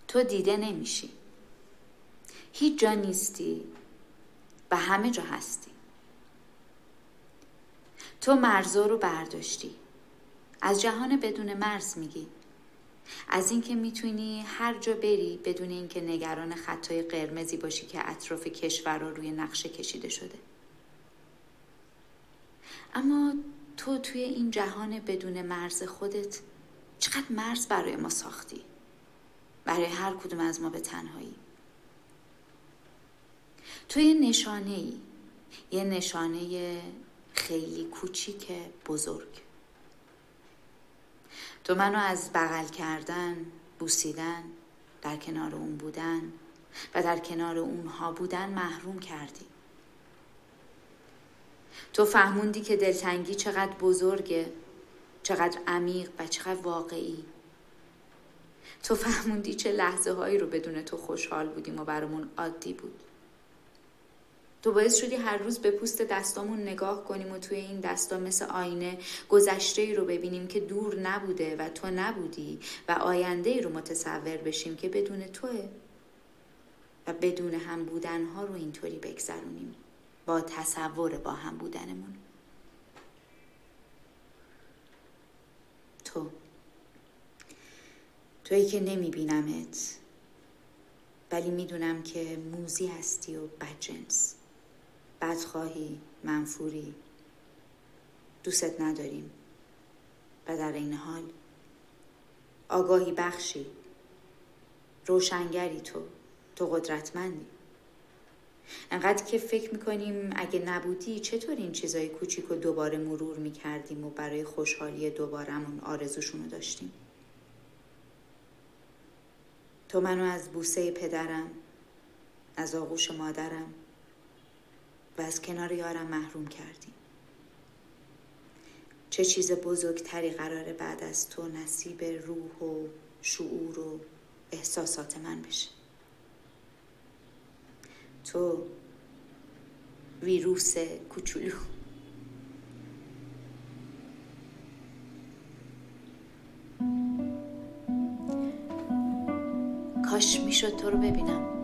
تو دیده نمیشی، هیچ جا نیستی و همه جا هستی. تو مرزا رو برداشتی، از جهان بدون مرز میگی، از اینکه میتونی هر جا بری بدون اینکه نگران خطای قرمزی باشی که اطراف کشور رو روی نقشه کشیده شده. اما تو توی این جهان بدون مرز خودت چقدر مرز برای ما ساختی، برای هر کدوم از ما به تنهایی. تو یه نشانه خیلی کوچیک بزرگ. تو منو از بغل کردن، بوسیدن، در کنار اون بودن و در کنار اونها بودن محروم کردی. تو فهموندی که دلتنگی چقدر بزرگه، چقدر عمیق و چقدر واقعی. تو فهموندی چه لحظه هایی رو بدون تو خوشحال بودیم و برامون عادی بود. تو باعث شدی هر روز به پوست دستامون نگاه کنیم و توی این دستا مثل آینه گذشته‌ای رو ببینیم که دور نبوده و تو نبودی و آینده‌ای رو متصور بشیم که بدون توه و بدون هم بودنها رو اینطوری بگذرونیم با تصور با هم بودنمون. تویی که نمیبینمت ولی میدونم که موذی هستی و بدجنس، بدخواهی، منفوری، دوست نداریم و در این حال آگاهی بخشی، روشنگری. تو قدرتمندی. انقدر که فکر میکنیم اگه نبودی چطور این چیزای کوچیک رو دوباره مرور میکردیم و برای خوشحالی دوبارمون آرزوشونو داشتیم. تو منو از بوسه پدرم، از آغوش مادرم و از کنار یارم محروم کردی. چه چیز بزرگتری قراره بعد از تو نصیب روح و شعور و احساسات من بشه؟ تو ویروس کوچولو. کاش میشد تو رو ببینم.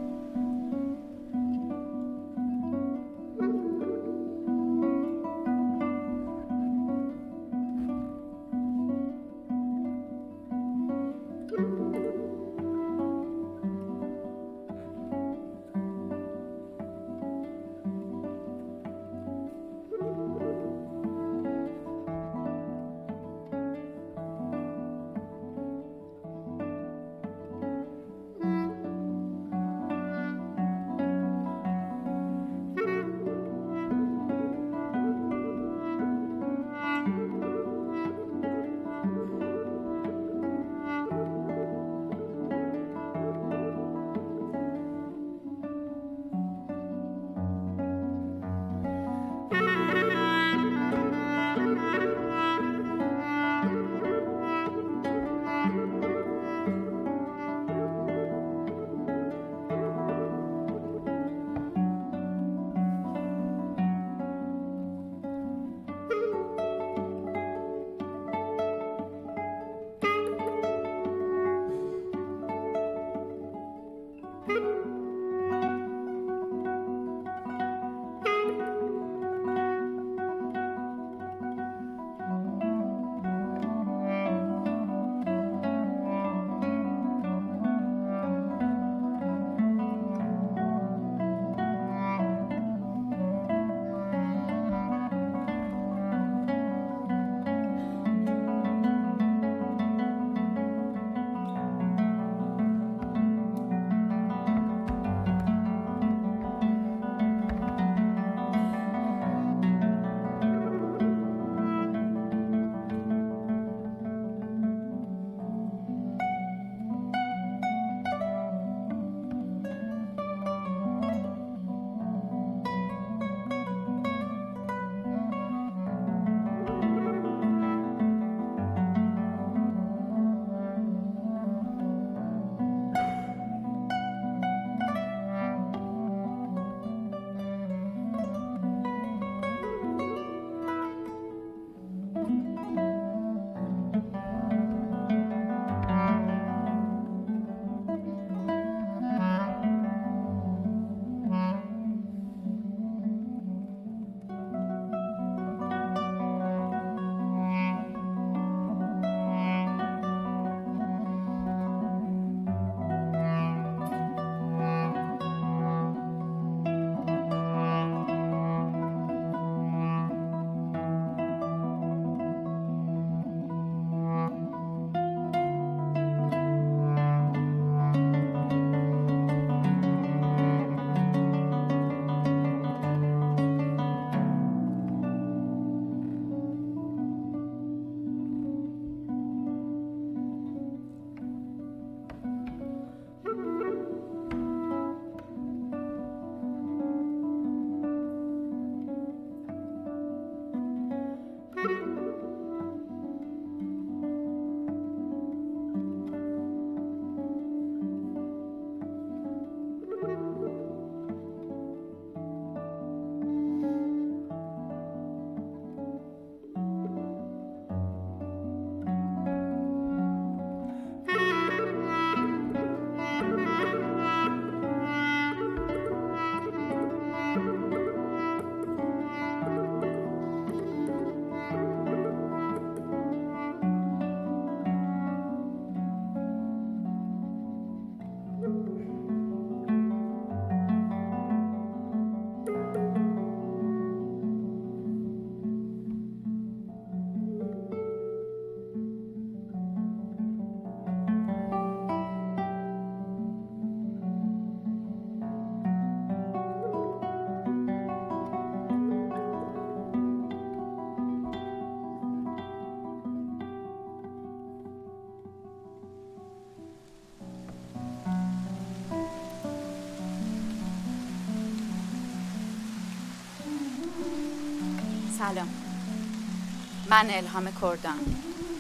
سلام، من الهام کردان.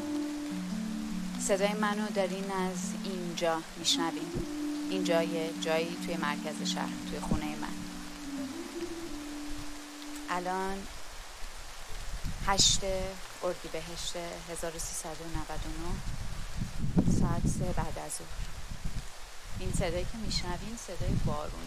صدای منو دارین از اینجا میشنوین. اینجا یه جایی توی مرکز شهر، توی خونه من. الان 8 اردیبهشت 1399 ساعت 3 بعد از ظهر. این صدایی که میشنوین صدای بارونه.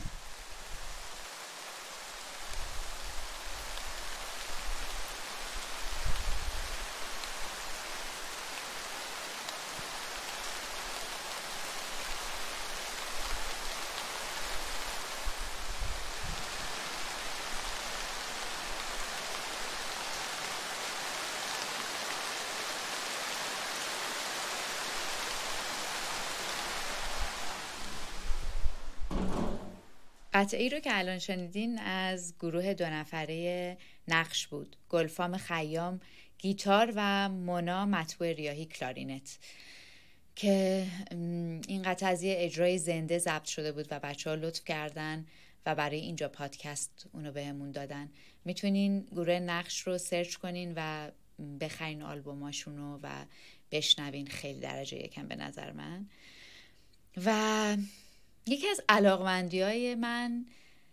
قطعی رو که الان شنیدین از گروه 2 نفره نقش بود. گلفام خیام گیتار و مونا مطبوع ریاحی کلارینت، که این قطعه از یه اجرای زنده ضبط شده بود و بچه‌ها لطف کردن و برای اینجا پادکست اونو بهمون دادن. میتونین گروه نقش رو سرچ کنین و بخرین آلبوماشونو و بشنوین. خیلی درجه یکم به نظر من. و یکی از علاقمندی‌های من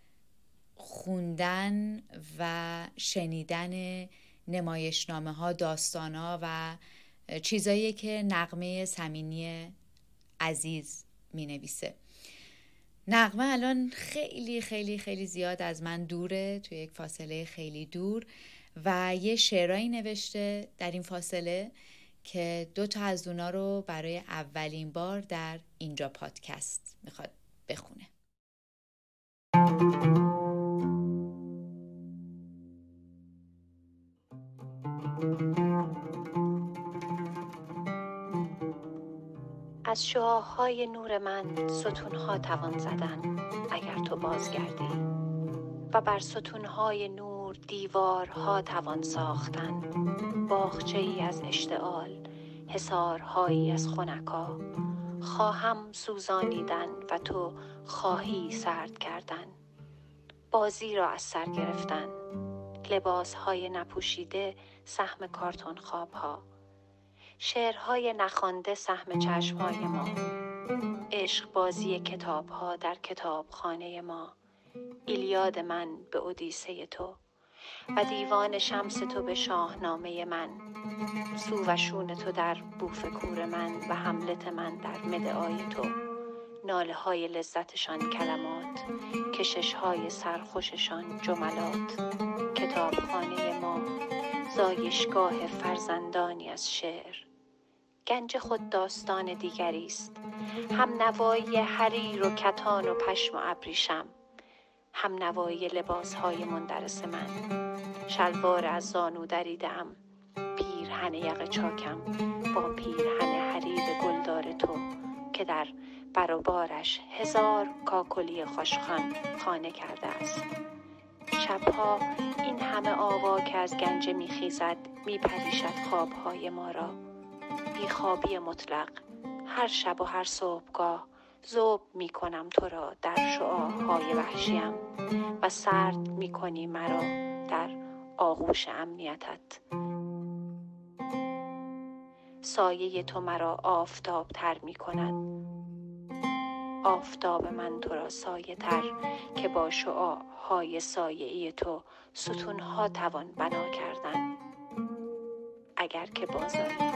خوندن و شنیدن نمایشنامه‌ها، داستان‌ها و چیزایی که نغمه سمینی عزیز می‌نویسه. نغمه الان خیلی خیلی خیلی زیاد از من دوره، توی یک فاصله خیلی دور، و یه شعرایی نوشته در این فاصله که 2 تا از اونا رو برای اولین بار در اینجا پادکست میخواد بخونه. از شعاع‌های نور من ستون‌ها توان زدن اگر تو بازگردی، و بر ستون‌های نور دیوارها توان ساختن. باغچه‌ای از اشتعال، حصارهایی از خنکا، خواهم سوزانیدن و تو خواهی سرد کردن. بازی را از سر گرفتن، لباسهای نپوشیده سهم کارتون خوابها، شعرهای نخوانده سهم چشمهای ما، عشق بازی کتابها در کتابخانه ما، ایلیاد من به اودیسه تو و دیوان شمس تو به شاهنامه من، سو و شون تو در بوف کور من و حملت من در مدعای تو، ناله های لذتشان کلمات، کشش های سرخوششان جملات. کتابخانه ما زایشگاه فرزندانی از شعر، گنج خود داستان دیگری است. هم نوایی حریر و کتان و پشم و ابریشم، هم نوایی لباس های مندرس من. شلوار از زانو دریدم، پیرهن یقه چاکم با پیرهن حریر گلدار تو که در برابرش 1000 کاکلی خوشخوان خانه کرده است. شبها این همه آوا که از گنج میخیزد میپریشد خوابهای ما را. بیخوابی مطلق هر شب و هر صبحگاه ذوب میکنم تو را در شعاعهای وحشیم و سرد میکنی مرا در آغوش امنیتت. سایه تو مرا آفتاب تر میکند، آفتاب من تو را سایه تر، که با شعاعهای سایه‌ای تو ستونها توان بنا کردن اگر که بازآیی.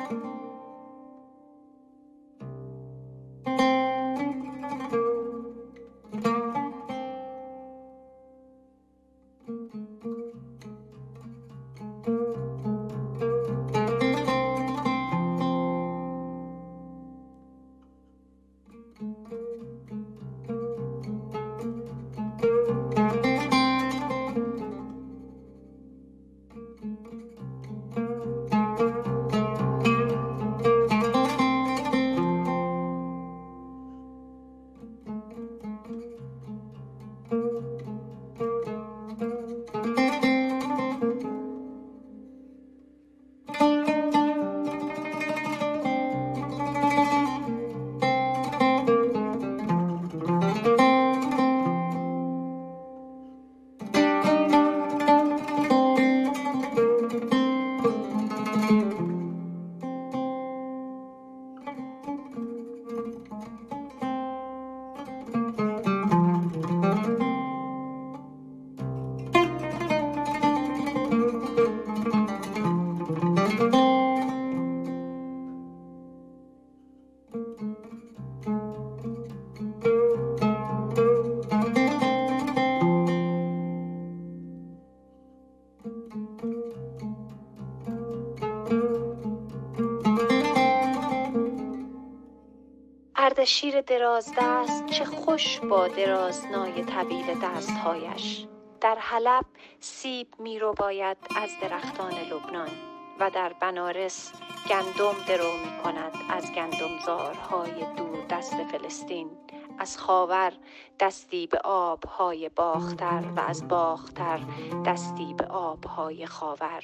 اردشیر درازدست چه خوش با درازنای طویل دستهایش. در حلب سیب می رو باید از درختان لبنان و در بنارس گندم درو می کند از گندمزارهای دور دست فلسطین. از خاور دستی به آبهای باختر و از باختر دستی به آبهای خاور.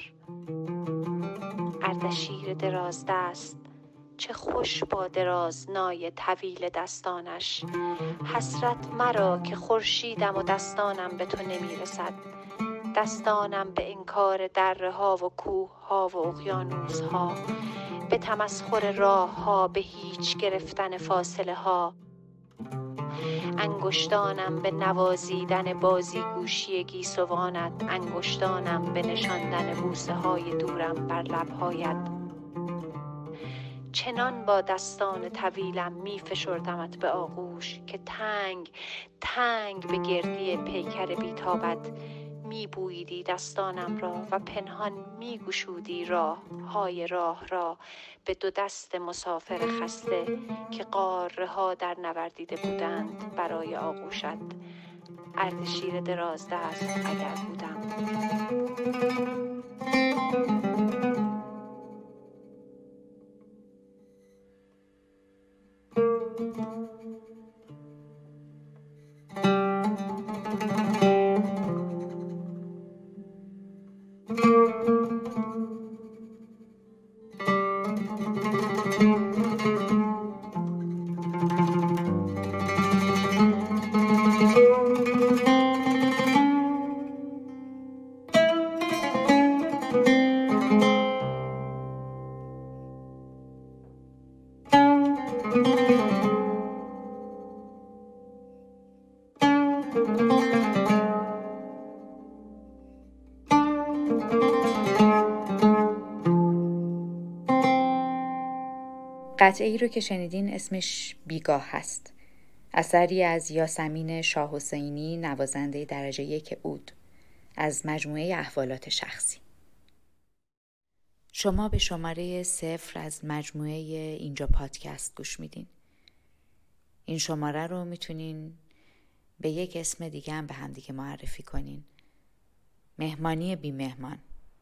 اردشیر درازدست چه خوش با درازنای طویل دستانش. حسرت مرا که خورشیدم و دستانم به تو نمی رسد. دستانم به انکار دره ها و کوه ها و اقیانوس ها، به تمسخر راه ها، به هیچ گرفتن فاصله ها. انگشتانم به نوازیدن بازیگوشی گیسوانت، انگشتانم به نشاندن بوسه های دورم بر لبهایت. چنان با دستان طویلم می فشردمت به آغوش که تنگ تنگ به گردی پیکر بیتابت می بوییدی دستانم را و پنهان می گشودی راه را به دو دست مسافر خسته که قاره ها در نوردیده بودند برای آغوشت. اردشیر درازدست اگر بودم. قطعه ای رو که شنیدین اسمش بیگاه هست. اثری از یاسمین شاه حسینی، نوازنده درجه 1 عود، از مجموعه احوالات شخصی. شما به شماره 0 از مجموعه اینجا پادکست گوش میدین. این شماره رو میتونین به یک اسم دیگه هم به هم دیگه معرفی کنین. مهمانی بی مهمان.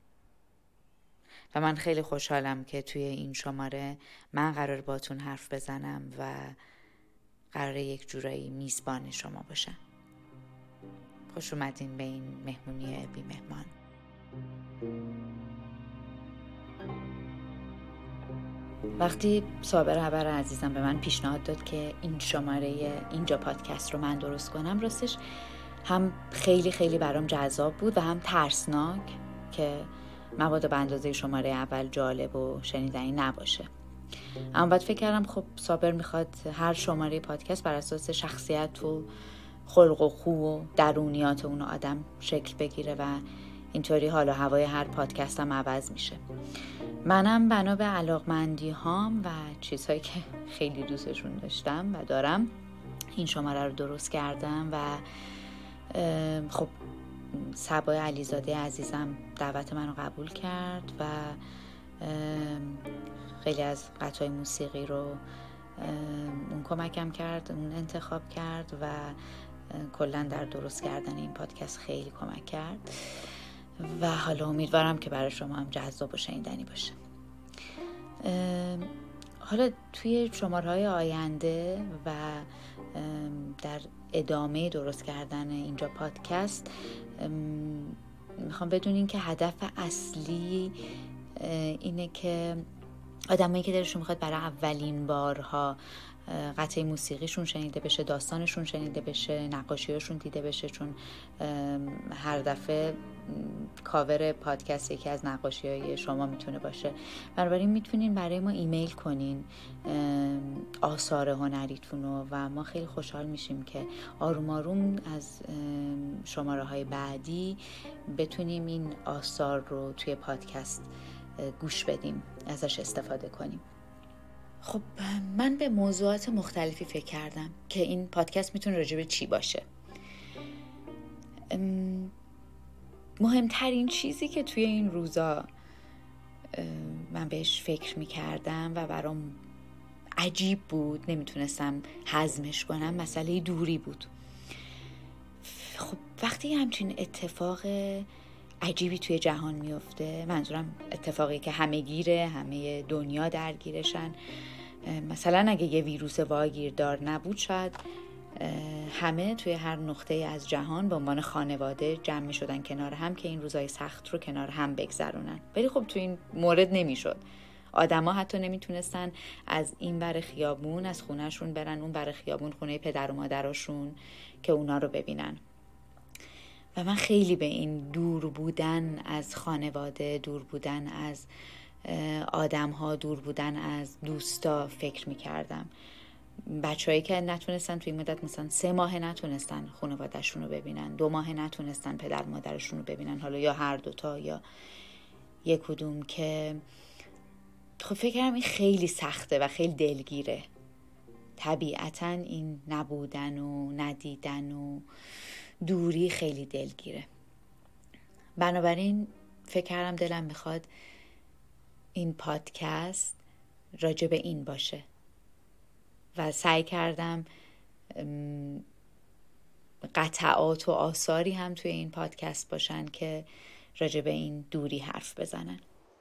و من خیلی خوشحالم که توی این شماره من قرار باتون حرف بزنم و قرار یک جورایی میزبان شما باشم. خوش اومدین به این مهمونی بی مهمان. وقتی صابر حبر عزیزم به من پیشنهاد داد که این شماره اینجا پادکست رو من درست کنم، راستش هم خیلی خیلی برام جذاب بود و هم ترسناک که مبادا به اندازه شماره اول جالب و شنیدنی نباشه. اما بعد فکر کردم خب صابر میخواد هر شماره پادکست بر اساس شخصیت و خلق و خو و درونیات اون آدم شکل بگیره و اینطوری حال و هوای هر پادکست هم عوض میشه. منم بنا به علاقمندی هام و چیزهایی که خیلی دوستشون داشتم و دارم این شماره رو درست کردم و خب صبای علیزاده عزیزم دعوت منو قبول کرد و خیلی از قطعای موسیقی رو اون کمکم کرد، اون انتخاب کرد و کلا در درست کردن این پادکست خیلی کمک کرد و حالا امیدوارم که برای شما هم جذاب و شنیدنی باشه. حالا توی شماره‌های آینده و در ادامه درست کردن اینجا پادکست میخوام بدونین که هدف اصلی اینه که آدمایی که دلشون میخواد برای اولین بارها قطعه موسیقیشون شنیده بشه، داستانشون شنیده بشه، نقاشیاشون دیده بشه، چون هر دفعه کاور پادکست یکی از نقاشی‌های شما میتونه باشه. بنابراین میتونین برای ما ایمیل کنین آثار هنریتونو و ما خیلی خوشحال میشیم که آروم آروم از شماره‌های بعدی بتونیم این آثار رو توی پادکست گوش بدیم، ازش استفاده کنیم. خب من به موضوعات مختلفی فکر کردم که این پادکست میتونه راجع به چی باشه. مهمترین چیزی که توی این روزا من بهش فکر میکردم و برام عجیب بود، نمیتونستم هضمش کنم، مسئله دوری بود. خب وقتی همچین اتفاق عجیبی توی جهان میفته، منظورم اتفاقی که همه گیره، همه دنیا درگیرشن، مثلا اگه یه ویروس واگیردار نبود شاید همه توی هر نقطه از جهان به عنوان خانواده جمع می شدن کنار هم که این روزای سخت رو کنار هم بگذرونن. ولی خب توی این مورد نمی شد. آدما حتی نمیتونستن از این بر خیابون از خونهشون برن اون بر خیابون خونه پدر و مادرشون که اونا رو ببینن. و من خیلی به این دور بودن از خانواده، دور بودن از آدم‌ها، دور بودن از دوستا فکر می‌کردم. بچه‌هایی که نتونستن توی مدت مثلا 3 ماه نتونستن خانواده‌شون رو ببینن، 2 ماه نتونستن پدر مادرشون رو ببینن، حالا یا هر دوتا یا یک کدوم، که خب فکر کنم این خیلی سخته و خیلی دلگیره. طبیعتاً این نبودن و ندیدن و دوری خیلی دلگیره. بنابراین فکر کردم دلم میخواد این پادکست راجع به این باشه و سعی کردم قطعات و آثاری هم توی این پادکست باشن که راجع به این دوری حرف بزنن.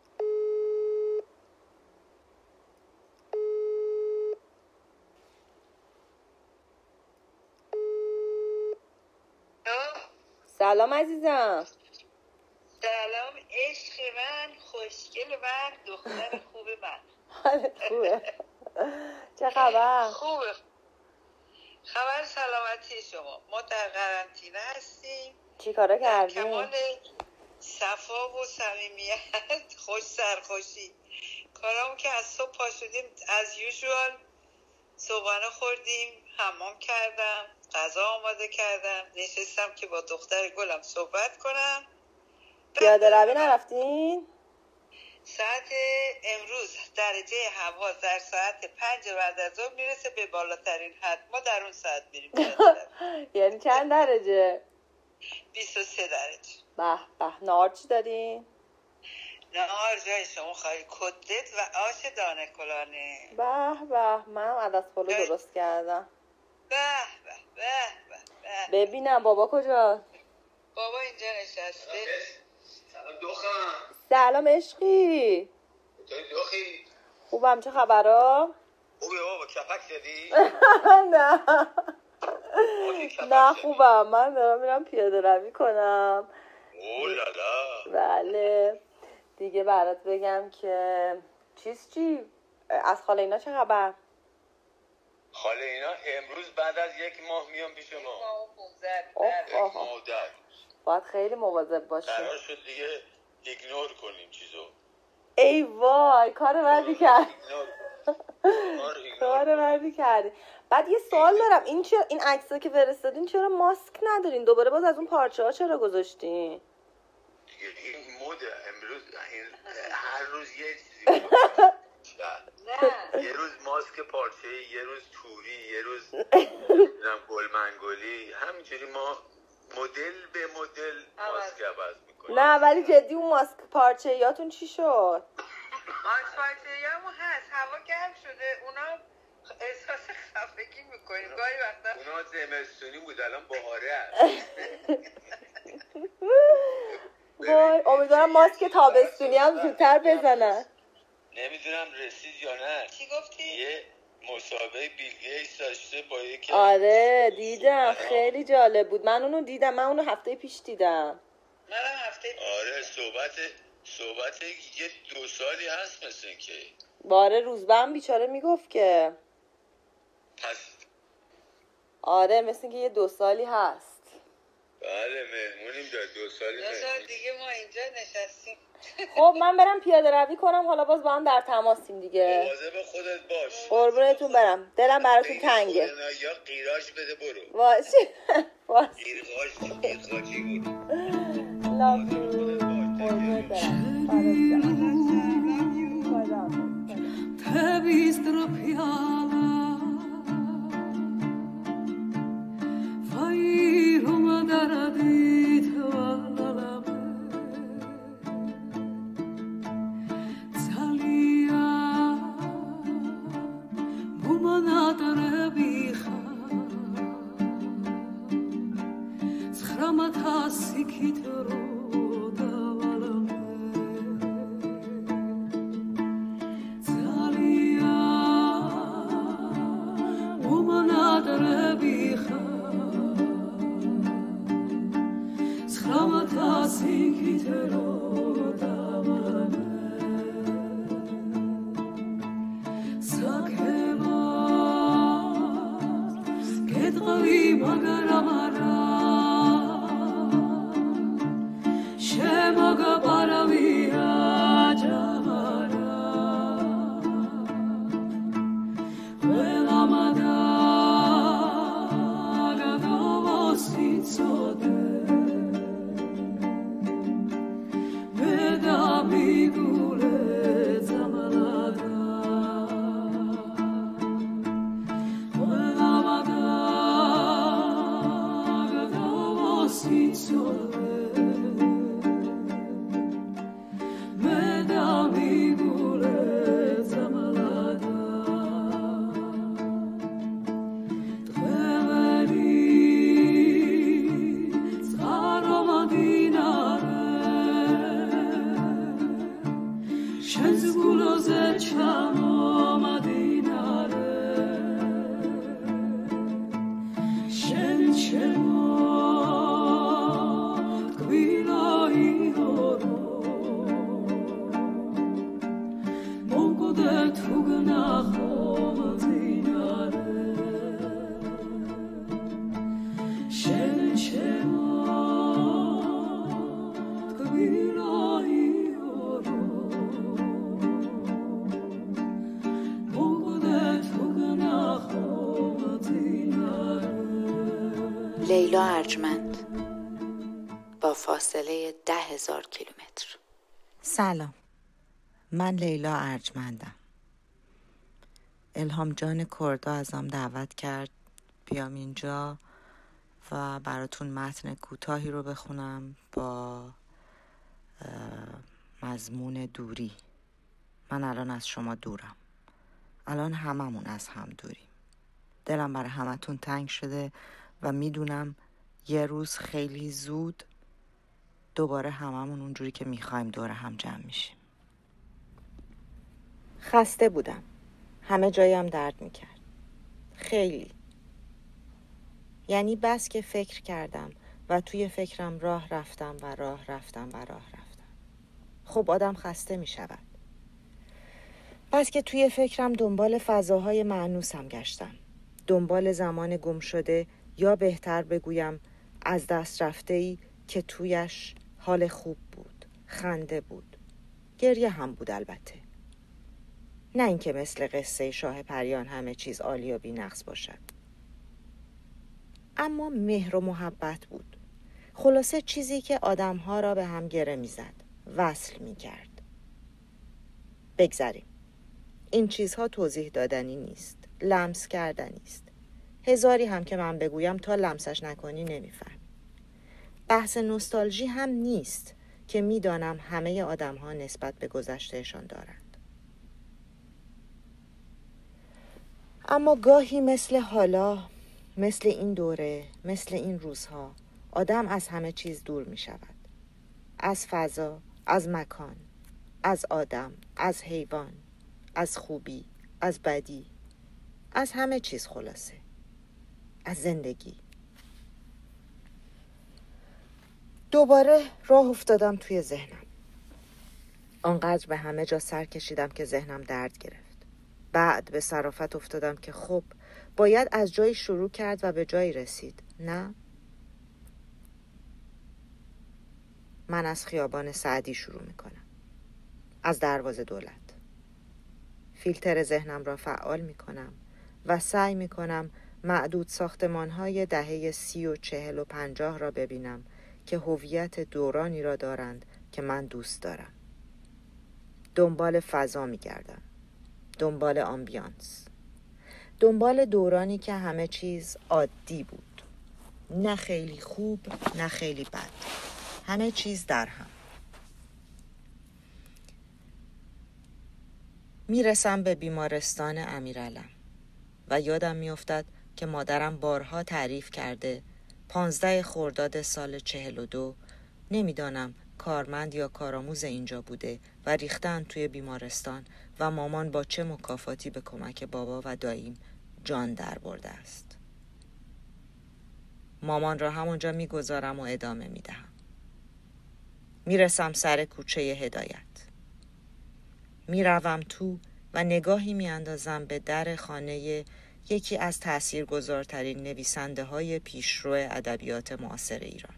سلام عزیزم. سلام عشق من، خوشگل من، دختر خوب من. حالت خوبه؟ چه خبر؟ خوبه. خبر سلامتی شما. ما در قرنطینه هستیم. چی کارا کردی؟ کمال صفا و صمیمیت، خوش سرخوشی. کارامون که از صبح پا شدیم از یوزوال، صبحانه خوردیم، حمام کردم، غذا آماده کردم، نشستم که با دختر گلم صحبت کنم. پیاده روی نرفتین؟ ساعت امروز درجه هوا در ساعت 5 بعد از ظهر میرسه به بالاترین حد. ما در اون ساعت میریم یعنی چند درجه؟ 23 درجه. به به. نهار چی دارین؟ نهار جای شما خواهی کتلت و آش دانه کلانه. به به. منم عدس پلو درست کردم. به به به به. ببینم بابا کجا؟ بابا اینجا نشسته. سلام دخترم. سلام عشقی. چطوری دختری؟ خوبم، چه خبرها؟ خوبی بابا، کپک زدی؟ نه نه خوبم، من دارم میرم پیاده روی کنم. اولالا. بله دیگه برات بگم که چی از خاله اینا چه خبر؟ خاله اینا امروز بعد از 1 ماه میام پیش ما. 1 ماه باید خیلی مواظب باشی. قرار شد دیگه ایگنور کنیم چیزو. ای وای کار بدی کردی. کار بدی کردی. بعد یه سوال دارم، این عکسا که فرستادین چرا ماسک ندارین؟ دوباره باز از اون پارچه ها چرا گذاشتین؟ این موده امروز، هر روز یه چیزی بود. نه یه روز ماسک پارچه‌ای، یه روز توری، یه روز گل منگولی، همینجوری ما مدل به مدل ماسک عوض میکنیم. نه ولی جدی اون ماسک پارچه‌ایاتون چی شد؟ ماسک پارچه‌ایامون هست، هوا گرم شده، اونا احساس خفگی میکنیم گاهی وقتا. اونا زمستونی بود، الان بهاره هست. وای امیدوارم ماسک تابستونی هم زودتر بزنن. نمیدونم رسید یا نه. چی گفتی؟ یه مسابقه بیل گیتس داشته با یکی. آره دیدم، خیلی جالب بود. من اونو دیدم، من اونو هفته پیش دیدم. منم هفته پیش. آره صحبت یه 2 سالی هست مثل که. باره روزبهم بیچاره میگفت که پس آره مثل که یه 2 سالی هست. بله مهمونیم دار 2 سالی. 2 سال دیگه ما اینجا نشستیم. خب من برم پیاده روی کنم، حالا باز با هم در تماسیم دیگه. مواظب خودت باش. قربونتون برم، دلم براتون تنگه. یا قیراش بده برو. باشه باشه. قیراجی برو. لافو قربونت برم. لیلا ارجمند با فاصله 10,000 کیلومتر. سلام، من لیلا ارجمندم. الهام جان کردا ازم دعوت کرد بیام اینجا و براتون متن کوتاهی رو بخونم با مضمون دوری. من الان از شما دورم، الان هممون از هم دوریم. دلم برای همتون تنگ شده و میدونم یه روز خیلی زود دوباره هممون اونجوری که میخوایم دور هم جمع میشیم. خسته بودم، همه جایم درد میکرد، خیلی. یعنی بس که فکر کردم و توی فکرم راه رفتم. خب آدم خسته میشود. بس که توی فکرم دنبال فضاهای مأنوسم گشتم، دنبال زمان گم شده، یا بهتر بگویم از دست رفته‌ای که تویش حال خوب بود، خنده بود، گریه هم بود البته. نه اینکه مثل قصه شاه پریان همه چیز عالی و بی‌نقص باشد، اما مهر و محبت بود. خلاصه چیزی که آدم‌ها را به هم گره می‌زد، وصل می‌کرد. بگذریم، این چیزها توضیح دادنی نیست، لمس کردنی است. هزاری هم که من بگویم تا لمسش نکنی نمی‌فهمی. بحث نوستالژی هم نیست که میدانم همه آدم‌ها نسبت به گذشتهشان دارند. اما گاهی مثل حالا، مثل این دوره، مثل این روزها، آدم از همه چیز دور می شود. از فضا، از مکان، از آدم، از حیوان، از خوبی، از بدی، از همه چیز، خلاصه از زندگی. دوباره راه افتادم توی ذهنم. آنقدر به همه جا سر کشیدم که ذهنم درد گرفت. بعد به صرافت افتادم که خب باید از جایی شروع کرد و به جایی رسید، نه؟ من از خیابان سعدی شروع میکنم، از دروازه دولت. فیلتر ذهنم را فعال میکنم و سعی میکنم معدود ساختمان‌های دهه 30 و 40 و 50 را ببینم که هویت دورانی را دارند که من دوست دارم. دنبال فضا میگردم، دنبال آمبیانس، دنبال دورانی که همه چیز عادی بود، نه خیلی خوب نه خیلی بد، همه چیز در هم. میرسم به بیمارستان امیرعلم و یادم میافتد که مادرم بارها تعریف کرده 15 خرداد سال 42 نمیدانم کارمند یا کارآموز اینجا بوده و ریختن توی بیمارستان و مامان با چه مکافاتی به کمک بابا و داییم جان در برده است. مامان را همونجا میگذارم و ادامه میدهم. میرسم سر کوچه هدایت. میروم تو و نگاهی میاندازم به در خانه یکی از تاثیرگذارترین نویسنده های پیشرو ادبیات معاصر ایران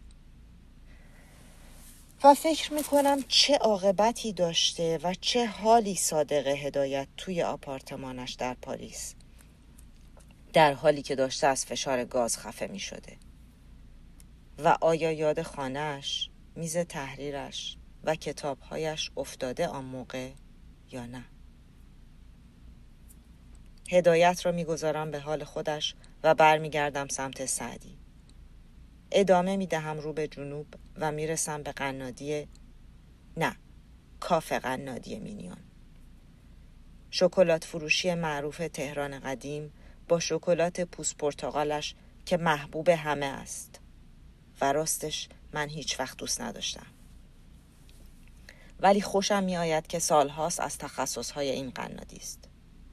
و فکر میکنم چه عاقبتی داشته و چه حالی صادق هدایت توی آپارتمانش در پاریس، در حالی که داشته از فشار گاز خفه میشده. و آیا یاد خانه‌اش، میز تحریرش و کتابهایش افتاده آن موقع یا نه؟ هدایت را میگذارم به حال خودش و برمیگردم سمت سعدی. ادامه میدهم رو به جنوب و میرسم به کافه قنادی مینیون، شکلات فروشی معروف تهران قدیم با شکلات پوست پرتقالش که محبوب همه است و راستش من هیچ وقت دوست نداشتم، ولی خوشم می آید که سالهاست از تخصصهای این قنادی است.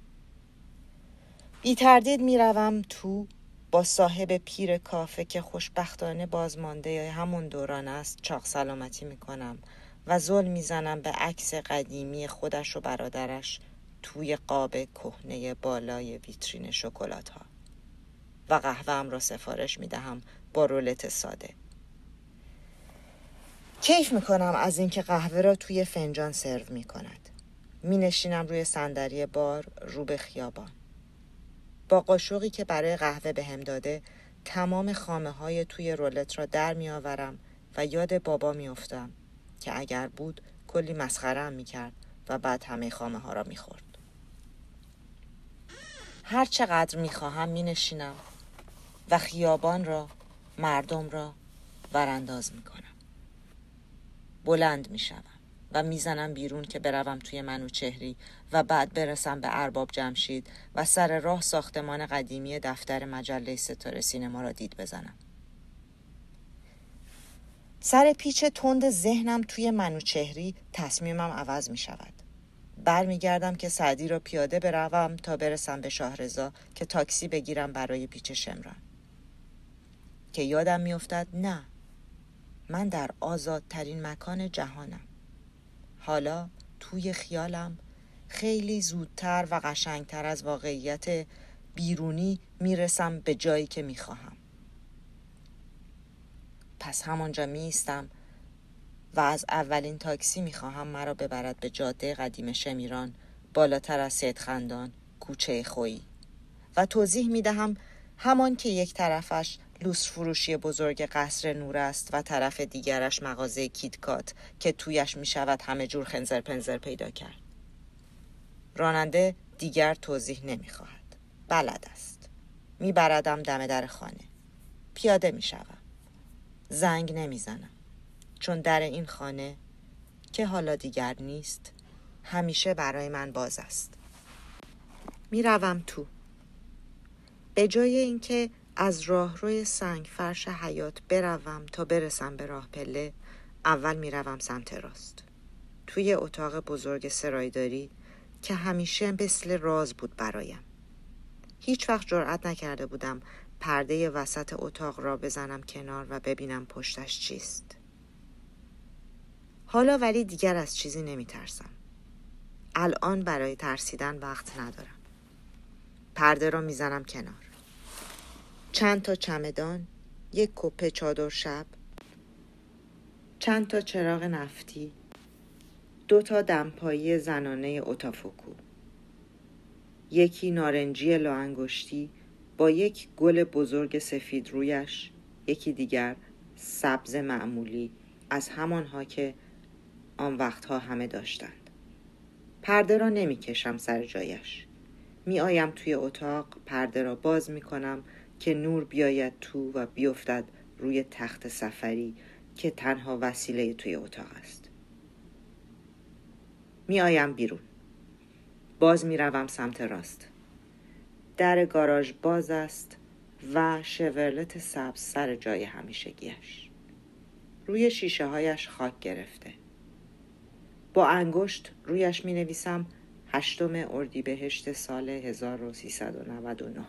بی تردید می روم تو با صاحب پیر کافه که خوشبختانه بازمانده همون دوران است چاق سلامتی می کنم و زل می زنم به عکس قدیمی خودش و برادرش توی قاب کهنه بالای ویترین شکلات ها و قهوه‌ام را سفارش می دهم با رولت ساده. کیف می کنم از اینکه قهوه را توی فنجان سرو می کند. می نشینم روی صندلی بار رو به خیابان. با قاشقی که برای قهوه بهم داده تمام خامه های توی رولت را در می آورم و یاد بابا می افتم که اگر بود کلی مسخره‌ام می کرد و بعد همه خامه ها را می خورد. هر چقدر می خواهم می نشینم و خیابان را، مردم را ورانداز می کنم. بلند می شوم و می زنم بیرون که بروم توی منوچهری و بعد برسم به ارباب جمشید و سر راه ساختمان قدیمی دفتر مجله ستاره سینما را دید بزنم. سر پیچ تند ذهنم توی منوچهری تصمیمم عوض می شود. برمی گردم که سعدی را پیاده بروم تا برسم به شاهرضا که تاکسی بگیرم برای پیچ شمران. که یادم می افتد نه، من در آزادترین مکان جهانم. حالا توی خیالم خیلی زودتر و قشنگتر از واقعیت بیرونی میرسم به جایی که میخواهم. پس همانجا میایستم و از اولین تاکسی میخواهم مرا ببرد به جاده قدیم شمیران بالاتر از سیدخندان کوچه خویی و توضیح میدهم همان که یک طرفش لوس فروشی بزرگ قصر نور است و طرف دیگرش مغازه کیتکات که تویش می شود همه جور خنزر پنزر پیدا کرد. راننده دیگر توضیح نمی خواهد. بلد است. می بردم دم در خانه. پیاده می شوم. زنگ نمی زنم. چون در این خانه که حالا دیگر نیست همیشه برای من باز است. می روم تو. به جای اینکه از راهروی سنگ فرش حیاط بروم تا برسم به راه پله، اول می روم سمت راست. توی اتاق بزرگ سرایداری که همیشه مثل راز بود برایم. هیچ وقت جرأت نکرده بودم پرده وسط اتاق را بزنم کنار و ببینم پشتش چیست. حالا ولی دیگر از چیزی نمی ترسم. الان برای ترسیدن وقت ندارم. پرده را می زنم کنار. چند تا چمدان، یک کپه چادر شب، چند تا چراغ نفتی، 2 تا دمپایی زنانه اوتافوکو، یکی نارنجی لاانگشتی با یک گل بزرگ سفید رویش، یکی دیگر سبز معمولی از همانها که آن وقتها همه داشتند. پرده را نمی کشم سر جایش. می آیم توی اتاق، پرده را باز می کنم که نور بیاید تو و بیفتد روی تخت سفری که تنها وسیله توی اتاق است. می آیم بیرون. باز می روم سمت راست. در گاراژ باز است و شورلت سبز سر جای همیشگیش. روی شیشه هایش خاک گرفته. با انگشت رویش می نویسم 8 اردیبهشت سال 1399.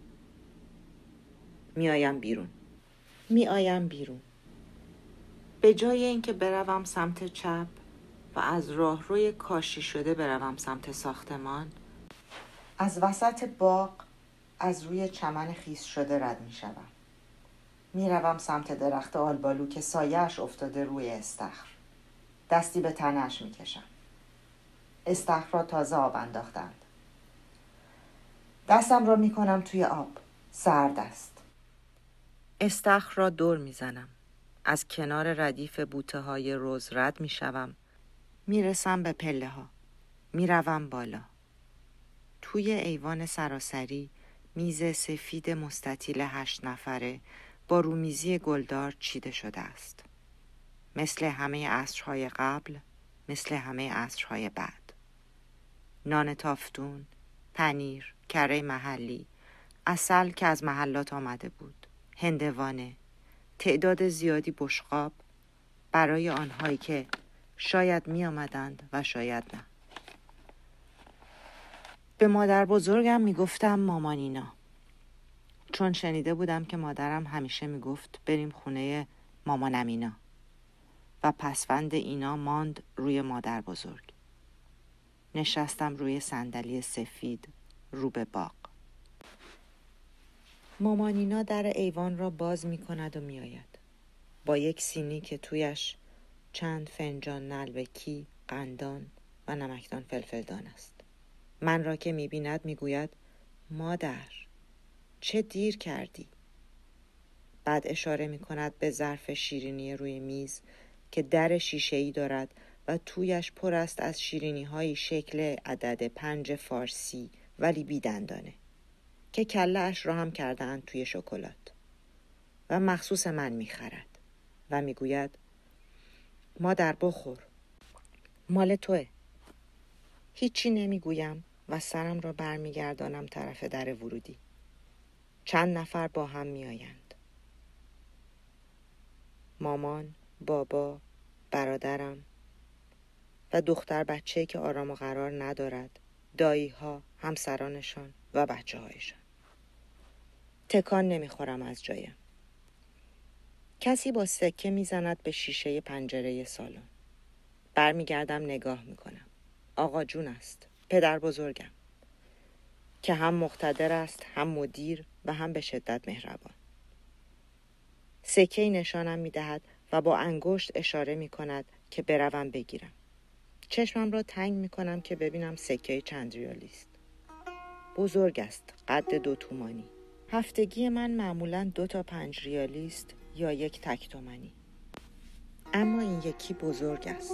می آیم بیرون. به جای اینکه بروم سمت چپ و از راهروی کاشی شده بروم سمت ساختمان، از وسط باغ از روی چمن خیس شده رد می شدم. می روم سمت درخت آلبالو که سایه‌اش افتاده روی استخر. دستی به تنه‌اش می کشم. استخر را تازه آب انداختند. دستم را می کنم توی آب. سرد است. استخر را دور می زنم. از کنار ردیف بوته های رز رد می شوم. می رسم به پله ها. می روم بالا. توی ایوان سراسری میز سفید مستطیل 8 نفره با رومیزی گلدار چیده شده است. مثل همه عصرهای قبل، مثل همه عصرهای بعد. نان تافتون، پنیر، کره محلی، عسل که از محلات آمده بود، هندوانه، تعداد زیادی بشقاب برای آنهایی که شاید می آمدند و شاید نه. به مادر بزرگم می گفتم مامانینا، چون شنیده بودم که مادرم همیشه می گفت بریم خونه مامانم اینا و پسوند اینا ماند روی مادر بزرگ. نشستم روی صندلی سفید رو به باغ. مامانینا در ایوان را باز می کند و می آید. با یک سینی که تویش چند فنجان نلبکی، قندان و نمکدان فلفلدان است. من را که می بیند می گوید مادر چه دیر کردی؟ بعد اشاره می کند به ظرف شیرینی روی میز که در شیشه‌ای دارد و تویش پر است از شیرینی های شکل عدد 5 فارسی ولی بی دندانه که کله اش را هم کردند توی شکلات و مخصوص من می خرد و می گوید مادر بخور، مال توه. هیچی نمی گویم و سرم را برمی گردانم طرف در ورودی. چند نفر با هم می آیند. مامان، بابا، برادرم و دختر بچه‌ای که آرام و قرار ندارد، دایی ها، همسرانشان و بچه هایشان. تکان نمیخورم از جایم. کسی با سکه میزند به شیشه پنجره سالن. برمیگردم نگاه میکنم. آقا جون است، پدر بزرگم، که هم مقتدر است، هم مدیر و هم به شدت مهربان. سکه‌ای نشانم میدهد و با انگشت اشاره میکند که بروم بگیرم. چشمم را تنگ میکنم که ببینم سکه چند ریالی است. بزرگ است، قد 2 تومانی. هفتگی من معمولاً 2 تا 5 ریالی است یا 1 تک تومانی. اما این یکی بزرگ است.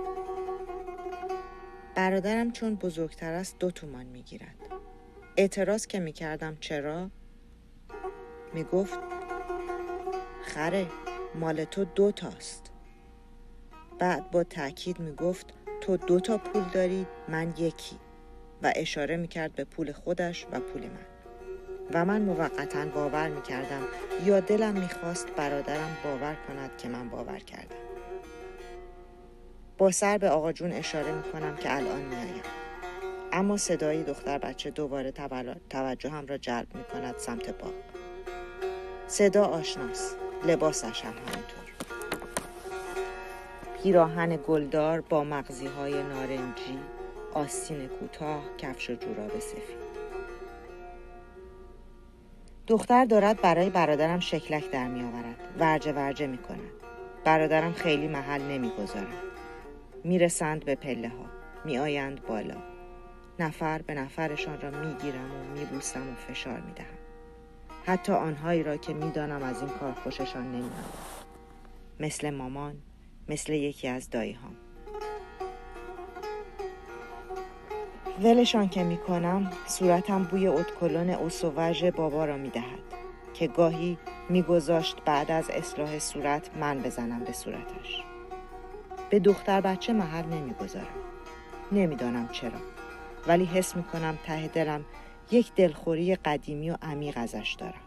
برادرم چون بزرگتر است 2 تومان میگیرد. اعتراض که میکردم چرا؟ میگفت خره، مال تو 2 تاست. بعد با تأکید میگفت تو 2 تا پول داری، من 1 و اشاره میکرد به پول خودش و پول من. و من موقتاً باور میکردم یا دلم میخواست برادرم باور کند که من باور کردم. با سر به آقا جون اشاره میکنم که الان میایم. اما صدای دختر بچه دوباره توجهم را جلب میکند سمت باغ. صدا آشناست، لباسش هم همینطور. پیراهن گلدار با مغزی‌های نارنجی، آستین کوتاه، کفش و جوراب سفید. دختر دارد برای برادرم شکلک در می آورد. ورجه می کند. برادرم خیلی محل نمی گذارد. می رسند به پله ها. می آیند بالا. نفر به نفرشان را می گیرم و می بوسم و فشار می دهم. حتی آنهایی را که می دانم از این کار خوششان نمی آید. مثل مامان، مثل یکی از دایی هام. ولشان که میکنم صورتم بوی ادکلون اوسووژ بابا را میدهد که گاهی میگذاشت بعد از اصلاح صورت من بزنم به صورتش. به دختر بچه محل نمیگذارم. نمیدانم چرا، ولی حس میکنم ته دلم یک دلخوری قدیمی و عمیق ازش دارم.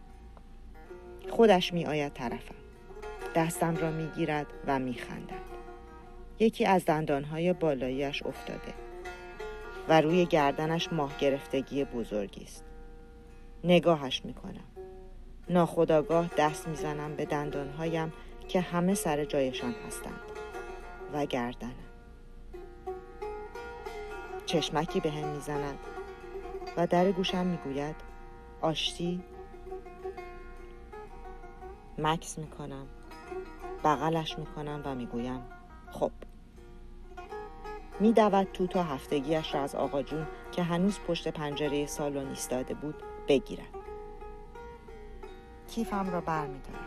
خودش میآید طرفم، دستم را میگیرد و میخندد. یکی از دندانهای بالاییش افتاده و روی گردنش ماه گرفتگی بزرگی است. نگاهش میکنم. ناخودآگاه دست میزنم به دندانهایم که همه سر جایشان هستند و گردنم. چشمکی به هم میزند و در گوشم میگوید آشتی. مکس میکنم، بغلش میکنم و میگویم خب. میدود تو تا هفتگیش را از آقا جون که هنوز پشت پنجره سالن ایستاده بود بگیرد. کیفم را بر میدارم.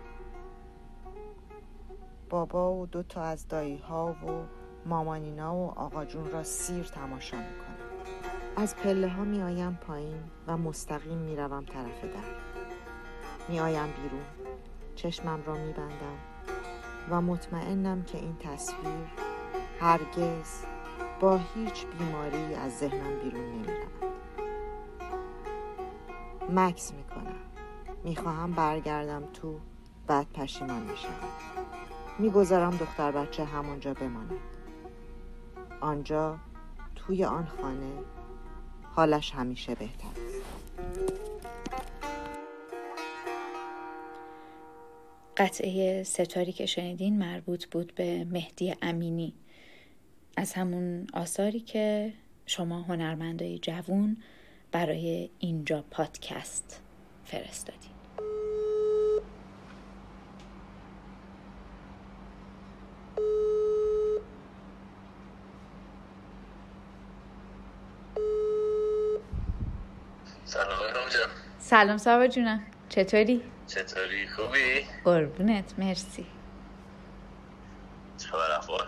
بابا و 2 از دایی ها و مامانینا و آقا جون را سیر تماشا میکنم. از پله ها میایم پایین و مستقیم میروم طرف در. میایم بیرون، چشمم را میبندم و مطمئنم که این تصویر هرگز با هیچ بیماری از ذهنم بیرون نمیرود. مکس میکنم. میخواهم برگردم تو، بعد پشیمان میشم. میگذارم دختر بچه همونجا بماند. آنجا توی آن خانه حالش همیشه بهتر است. قطعه ستاری که شنیدین مربوط بود به مهدی امینی، از همون آثاری که شما هنرمندای جوون برای اینجا پادکست فرستادین. سلام رامجان. سلام ساوا جونم، چطوری؟ چطوری؟ خوبی؟ قربونت، مرسی. چه خبر احوال؟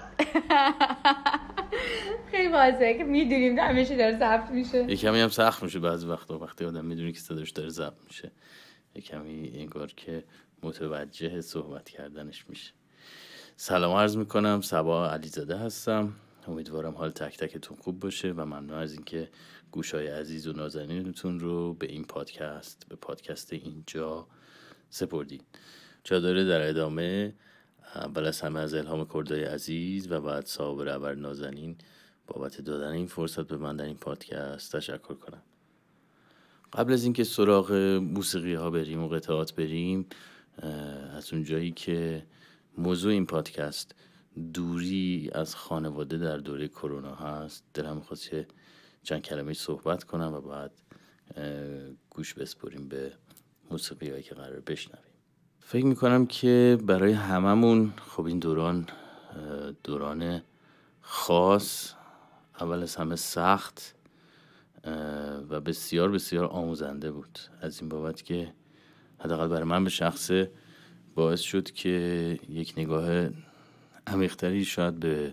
خیلی واضحه که میدونیم همیشه داره ضبط میشه. یه کمی هم سخت میشه بعضی وقتی آدم میدونی که صداش داره ضبط میشه، یه کمی انگار که متوجه صحبت کردنش میشه. سلام عرض میکنم، صبا علیزاده هستم. امیدوارم حال تک تکتون خوب باشه و ممنون از اینکه گوشای عزیز و نازنینتون رو به این پادکست، به پادکست اینجا سپردین. جا داره در ادامه اول از همه از الهام کردای عزیز و بعد صابر ابر نازنین بابت دادن این فرصت به من در این پادکست تشکر کنم. قبل از اینکه سراغ موسیقی ها بریم و قطعات بریم، از اون جایی که موضوع این پادکست دوری از خانواده در دوره کرونا هست، دلم می‌خواست که چند کلمه صحبت کنم و بعد گوش بسپریم به موسیقی هایی که قرار بشنویم. فکر میکنم که برای هممون خب این دوران خاص، اول از همه سخت و بسیار بسیار آموزنده بود. از این بابت که حداقل برای من به شخصه باعث شد که یک نگاه عمیق‌تری شاید به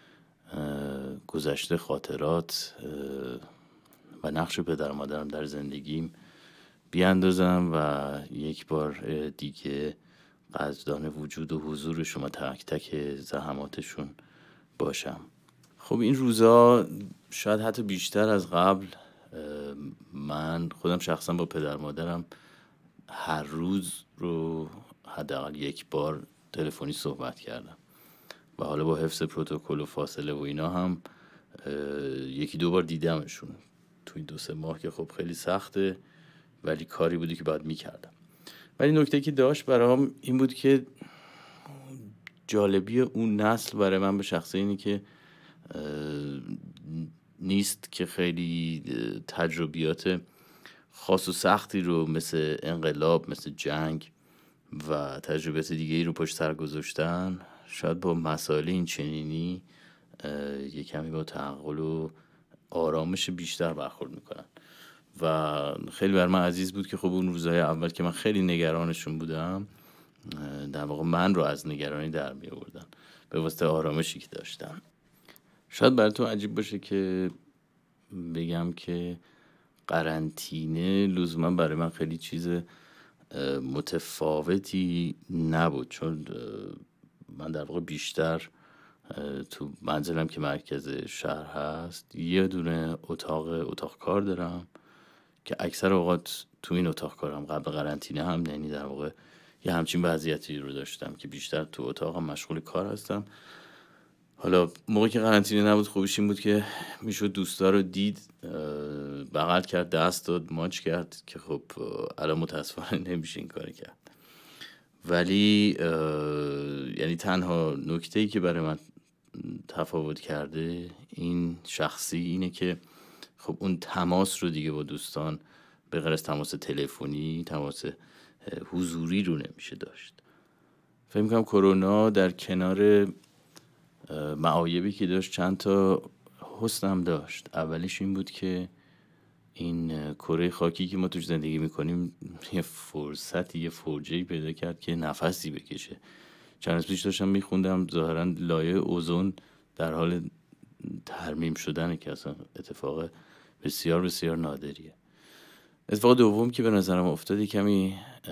گذشته، خاطرات و نقش پدر و مادرم در زندگیم بیاندازم و یک بار دیگه قدردان وجود و حضور شما تک تک زحماتشون باشم. خب این روزا شاید حتی بیشتر از قبل من خودم شخصا با پدر مادرم هر روز رو حداقل یک بار تلفنی صحبت کردم و حالا با حفظ پروتکل و فاصله و اینا هم 1-2 بار دیدمشون توی 2-3 ماه که خب خیلی سخته، ولی کاری بودی که باید میکردم. ولی نکته که داشت برام این بود که جالبی اون نسل برای من به شخصه اینه که نیست که خیلی تجربیات خاص و سختی رو مثل انقلاب، مثل جنگ و تجربیات دیگه‌ای رو پشت سر گذاشتن. شاید با مسائل این چنینی یه کمی با تعقل و آرامش بیشتر برخورد میکنن و خیلی بر من عزیز بود که خب اون روزهای اول که من خیلی نگرانشون بودم، در واقع من رو از نگرانی در می آوردن به واسطه آرامشی که داشتم. شاید براتون عجیب باشه که بگم که قرنطینه لزوما برای من خیلی چیز متفاوتی نبود، چون من در واقع بیشتر تو منزلم که مرکز شهر هست یه دونه اتاق کار دارم که اکثر اوقات تو این اتاق کارم. قبل قرنطینه هم یعنی در واقع یه همچین وضعیتی رو داشتم که بیشتر تو اتاقم مشغول کار هستم. حالا موقعی که قرنطینه نبود خوبیش این بود که میشد دوستا رو دید، بغل کرد، دست داد، ماچ کرد، که خب الان متاسفانه نمیشه این کار کرد. ولی یعنی تنها نکته‌ای که برای من تفاوت کرده این شخصی اینه که خب اون تماس رو دیگه با دوستان به غیر از تماس تلفنی، تماس حضوری رو نمیشه داشت. فکر می‌کنم کرونا در کنار معایبی که داشت چند تا حسن هم داشت. اولیش این بود که این کره خاکی که ما توش زندگی میکنیم یه فرصتی، یه فرجه‌ای پیدا کرد که نفسی بکشه. چند روز پیش داشتم میخوندم ظاهراً لایه اوزون در حال ترمیم شدنه که اصلا اتفاق بسیار بسیار نادریه. اتفاق دوم که به نظرم افتاده کمی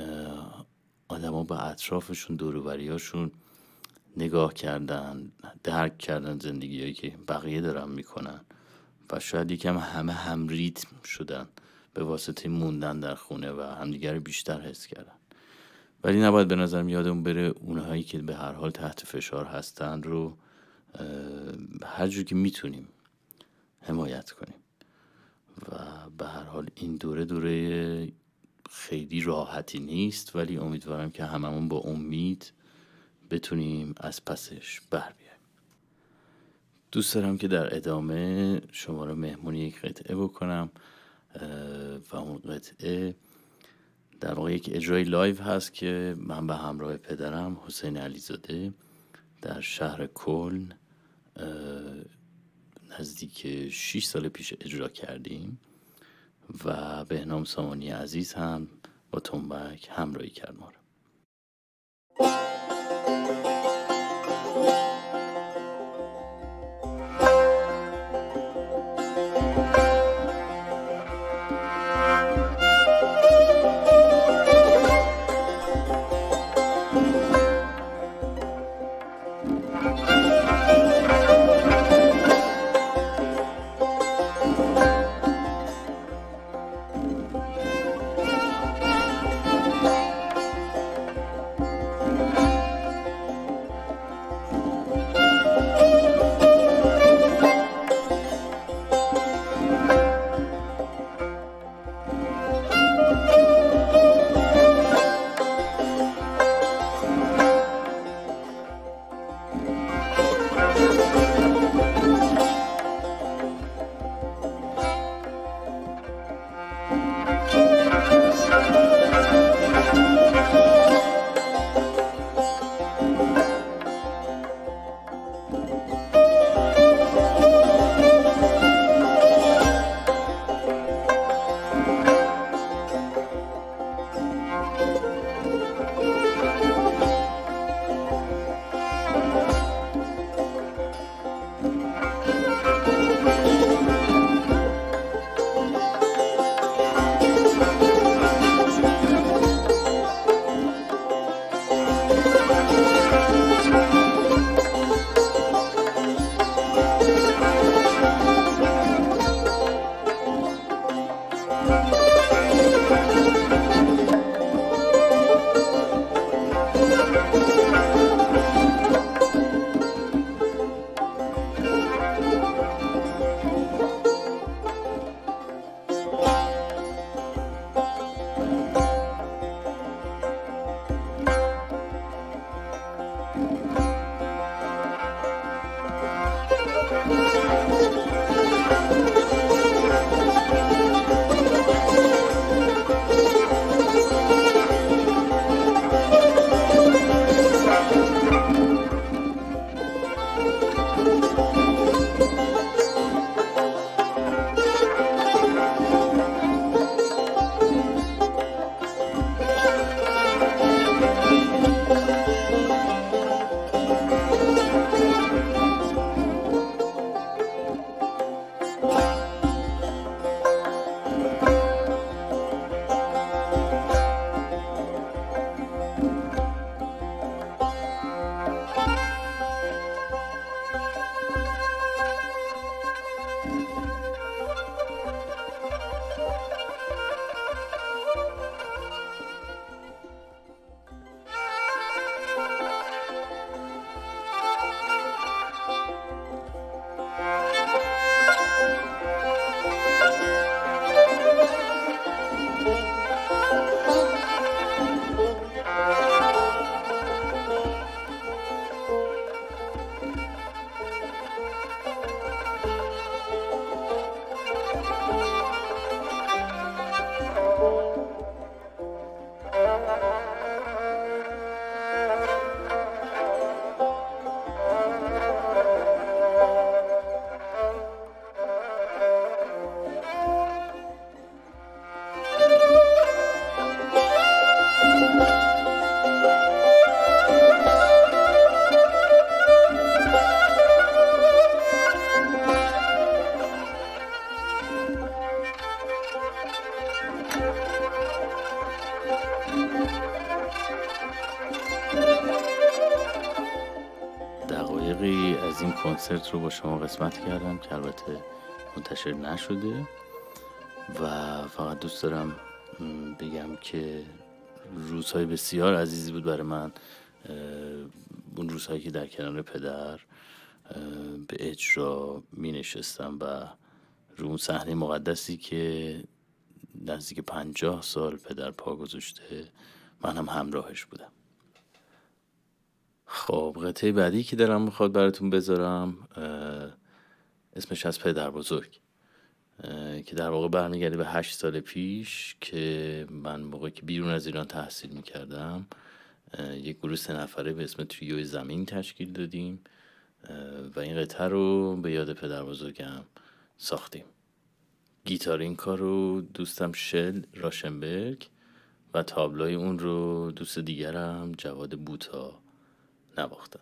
آدما به اطرافشون، دور و بریاشون نگاه کردن، درک کردن زندگیایی که بقیه دارن میکنن و شاید یکم همه هم ریتم شدن به واسطه موندن در خونه و همدیگر رو بیشتر حس کردن. ولی نباید به نظرم یادمون بره اونهایی که به هر حال تحت فشار هستن رو هر جور که میتونیم حمایت کنیم و به هر حال این دوره خیلی راحتی نیست، ولی امیدوارم که هممون با امید بتونیم از پسش بر بیاییم. دوست دارم که در ادامه شما رو مهمون یک قطعه بکنم و اون قطعه در واقع یک اجرای لایو هست که من به همراه پدرم حسین علیزاده در شهر کلن نزدیک 6 سال پیش اجرا کردیم و بهنام سامانی عزیز هم با تنبک همراهی کرد ما رو. دقایقی از این کنسرت رو با شما قسمت کردم که البته منتشر نشده و فقط دوست دارم بگم که روزهای بسیار عزیزی بود برای من، اون روزهایی که در کنار پدر به اجرا می نشستم و رو اون صحنه مقدسی که نزدیک 50 سال پدر پا گذاشته من هم همراهش بودم. خب قطعه بعدی که دارم میخواد براتون بذارم اسمش از پدر بزرگ که در واقع برمیگرده به 8 سال پیش که من موقعی که بیرون از ایران تحصیل میکردم یک گروه 3 نفره به اسم تریوی زمین تشکیل دادیم و این قطعه رو به یاد پدر بزرگم ساختیم. گیتار این کار رو دوستم شل راشنبرگ و تابلوی اون رو دوست دیگرم جواد بوتا نواختند.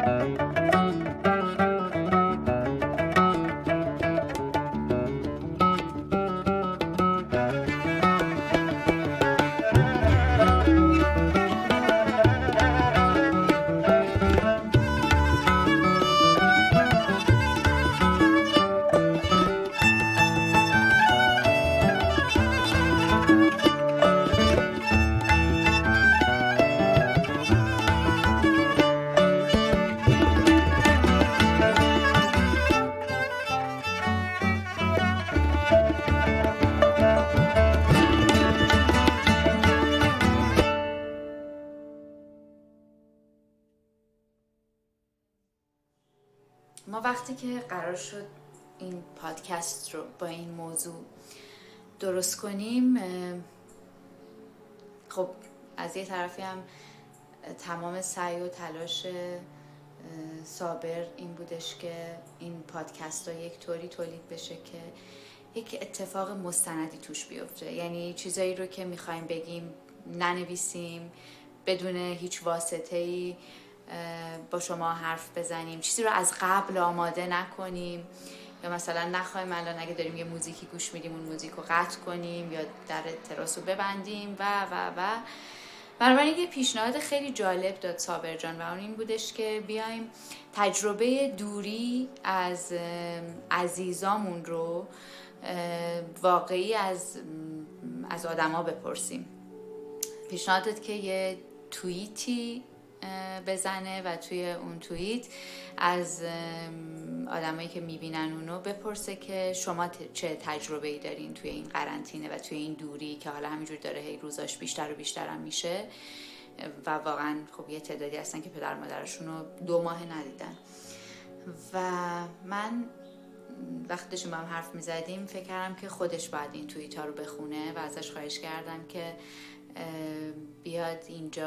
ما وقتی که قرار شد این پادکست رو با این موضوع درست کنیم، خب از یه طرفی هم تمام سعی و تلاش صابر این بودش که این پادکست ها یک طوری تولید بشه که یک اتفاق مستندی توش بیفته، یعنی چیزایی رو که میخوایم بگیم ننویسیم، بدون هیچ واسطه‌ای با شما حرف بزنیم، چیزی رو از قبل آماده نکنیم، یا مثلا نخوایم الان اگه داریم یه موزیکی گوش میدیم اون موزیک رو قطع کنیم یا در تراس رو ببندیم و بنابراین یه پیشنهاد خیلی جالب داد صابر جان و اون این بودش که بیایم تجربه دوری از عزیزامون رو واقعی از آدما بپرسیم. پیشنهاد داد که یه توییتی بزنه و توی اون توییت از آدمایی که میبینن اونو بپرسه که شما چه تجربه‌ای دارین توی این قرنطینه و توی این دوری که حالا همینجور داره هی روزاش بیشتر و بیشتر هم میشه و واقعا خب یه تعدادی هستن که پدر مادرشون رو 2 ماه ندیدن. و من وقتی داشتیم با هم حرف میزدیم فکر کردم که خودش باید این توییت ها رو بخونه و ازش خواهش کردم که بیاد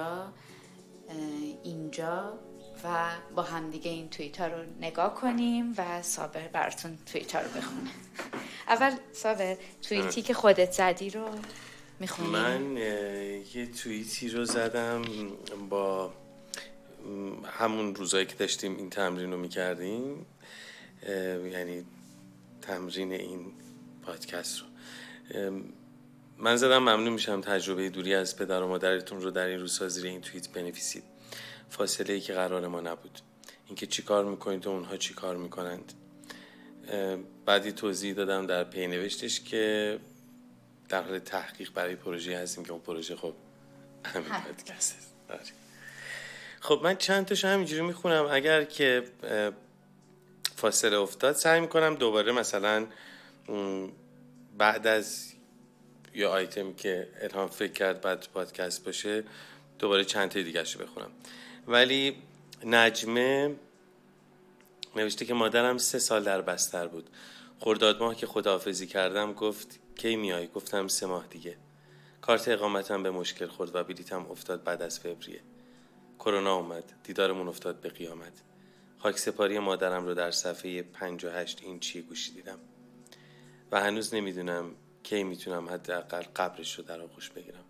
اینجا و با هم دیگه این توییت ها رو نگاه کنیم و صابر براتون توییت ها رو بخونه. اول صابر توییتی که خودت زدی رو میخونی؟ من یه توییتی رو زدم با همون روزایی که داشتیم این تمرین رو میکردیم، یعنی تمرین این پادکست رو. من زدم ممنون میشم تجربه دوری از پدر و مادرتون رو در این روزها زیر این توییت بنویسید. فاصله‌ای که قرار ما نبود، اینکه چی کار میکنید و اونها چی کار میکنند. بعدی توضیح دادم در پی نوشتش که در حال تحقیق برای پروژه هستیم که اون پروژه خب همین پادکست هست. خب من چند تاشو همینجوری میخونم، اگر که فاصله افتاد سعی میکنم دوباره مثلا بعد از یه آیتم که الهام فکر کرد بعد پادکست باشه دوباره چند تا دیگه شو بخونم. ولی نجمه نوشته که مادرم 3 سال در بستر بود. خرداد ماه که خداحافظی کردم گفت کی میای؟ گفتم 3 ماه دیگه. کارت اقامتم به مشکل خورد و بلیطم افتاد بعد از فوریه. کرونا اومد، دیدارمون افتاد به قیامت. خاک سپاری مادرم رو در صفحه 58 اینچی گوشی دیدم و هنوز نمیدونم کی میتونم حداقل قبرش رو در آغوش بگیرم.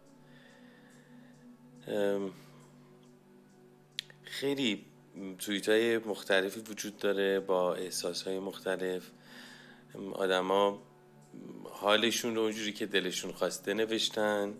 خیلی توییت‌های مختلفی وجود داره با احساس‌های مختلف. آدم‌ها حالشون رو اونجوری که دلشون خواسته نوشتن.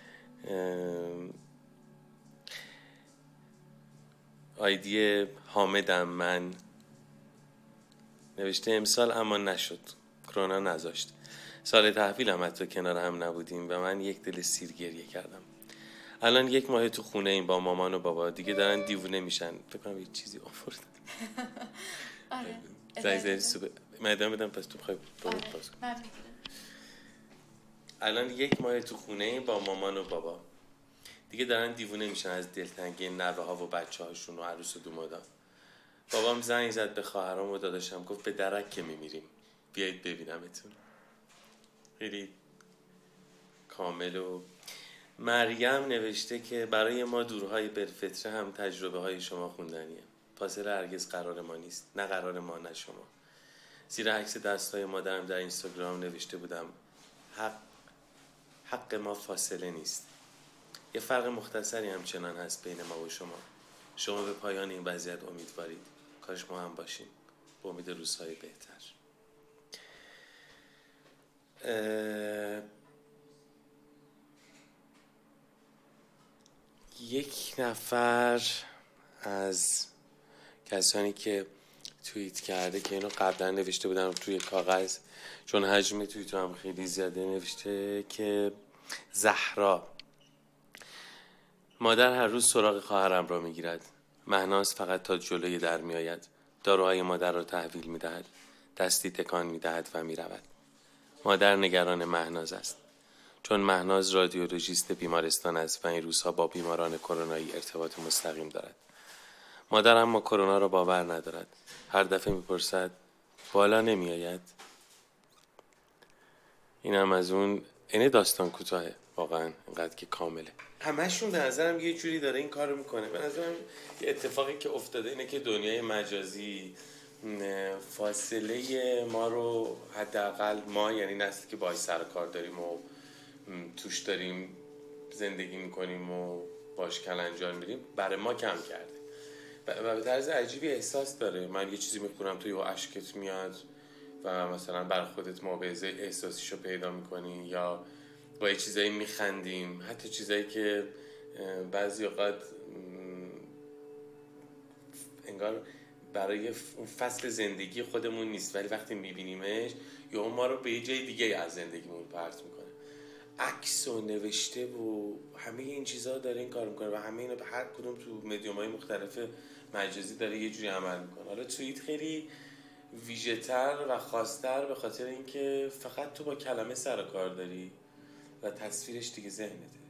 آیدی حامدم من نوشته امسال اما نشد، کرونا نذاشت. سال تحویل هم حتی کنار هم نبودیم و من یک دل سیر گریه کردم. الان 1 ماه تو خونه این با مامان و بابا دیگه دارن دیوونه میشن. فکر کنم یه چیزی آوردن. آره. زای سوپ میدم بدم پس تو بخوای باز کن. الان 1 ماه تو خونه این با مامان و بابا دیگه دارن دیوونه میشن از دلتنگی نوه ها و بچه هاشون و عروس و دومادا. بابام زنگ زد به خواهرام و داداشم گفت به درک که میمیریم بیایید ببینمتون. خیلی کامل. و مریم نوشته که برای ما دورهای بالفطره هم تجربه های شما خوندنیه. فاصله هرگز قرار ما نیست، نه قرار ما نه شما. زیر عکس دستای مادرم در اینستاگرام نوشته بودم حق ما فاصله نیست. یه فرق مختصری همچنان هست بین ما و شما. شما به پایان این وضعیت امیدوارید. کاش ما هم باشیم به امید روزهای بهتر. یک نفر از کسانی که توییت کرده که اینو قبلا نوشته بودم توی کاغذ چون حجم توییت هم خیلی زیاده، نوشته که زهرا: مادر هر روز سراغ خواهرم را میگیرد. مهناز فقط تا جلوی در می آید. داروهای مادر را تحویل می دهد. دستی تکان می دهد و می رود. مادر نگران مهناز است. چون مهناز رادیولوژیست بیمارستان است و این روزها با بیماران کرونایی ارتباط مستقیم دارد. مادر اما کرونا را باور ندارد. هر دفعه می پرسد بالا نمی آید؟ این هم از اون، اینه داستان کوتاهه واقعا اینقدر که کامله. همشون به نظرم یه جوری داره این کارو میکنه. به نظرم یه اتفاقی که افتاده اینه که دنیای مجازی فاصله ما رو، حداقل ما یعنی نسلی که باهاش سر کار داریم و توش داریم زندگی میکنیم و باش کلنجار میریم، برای ما کم کرده و به طرز عجیبی احساس داره. من یه چیزی میخونم توی اشکت میاد و مثلا برای خودت موعظه احساسیشو پیدا میکنی یا با یه چیزایی میخندیم، حتی چیزایی که بعضی اوقات انگار برای اون فصل زندگی خودمون نیست، ولی وقتی میبینیمش یا اون ما رو به یه جای دیگه از زندگیمون پرت میکنه. عکس و نوشته و همه این چیزها داره این کار میکنه و همه اینا هر کدوم تو مدیوم‌های مختلف مجازی داره یه جوری عمل میکنه. حالا توییت خیلی ویژه‌تر و خاص‌تر به خاطر اینکه فقط تو با کلمه سر کار داری و تصویرش دیگه ذهنته.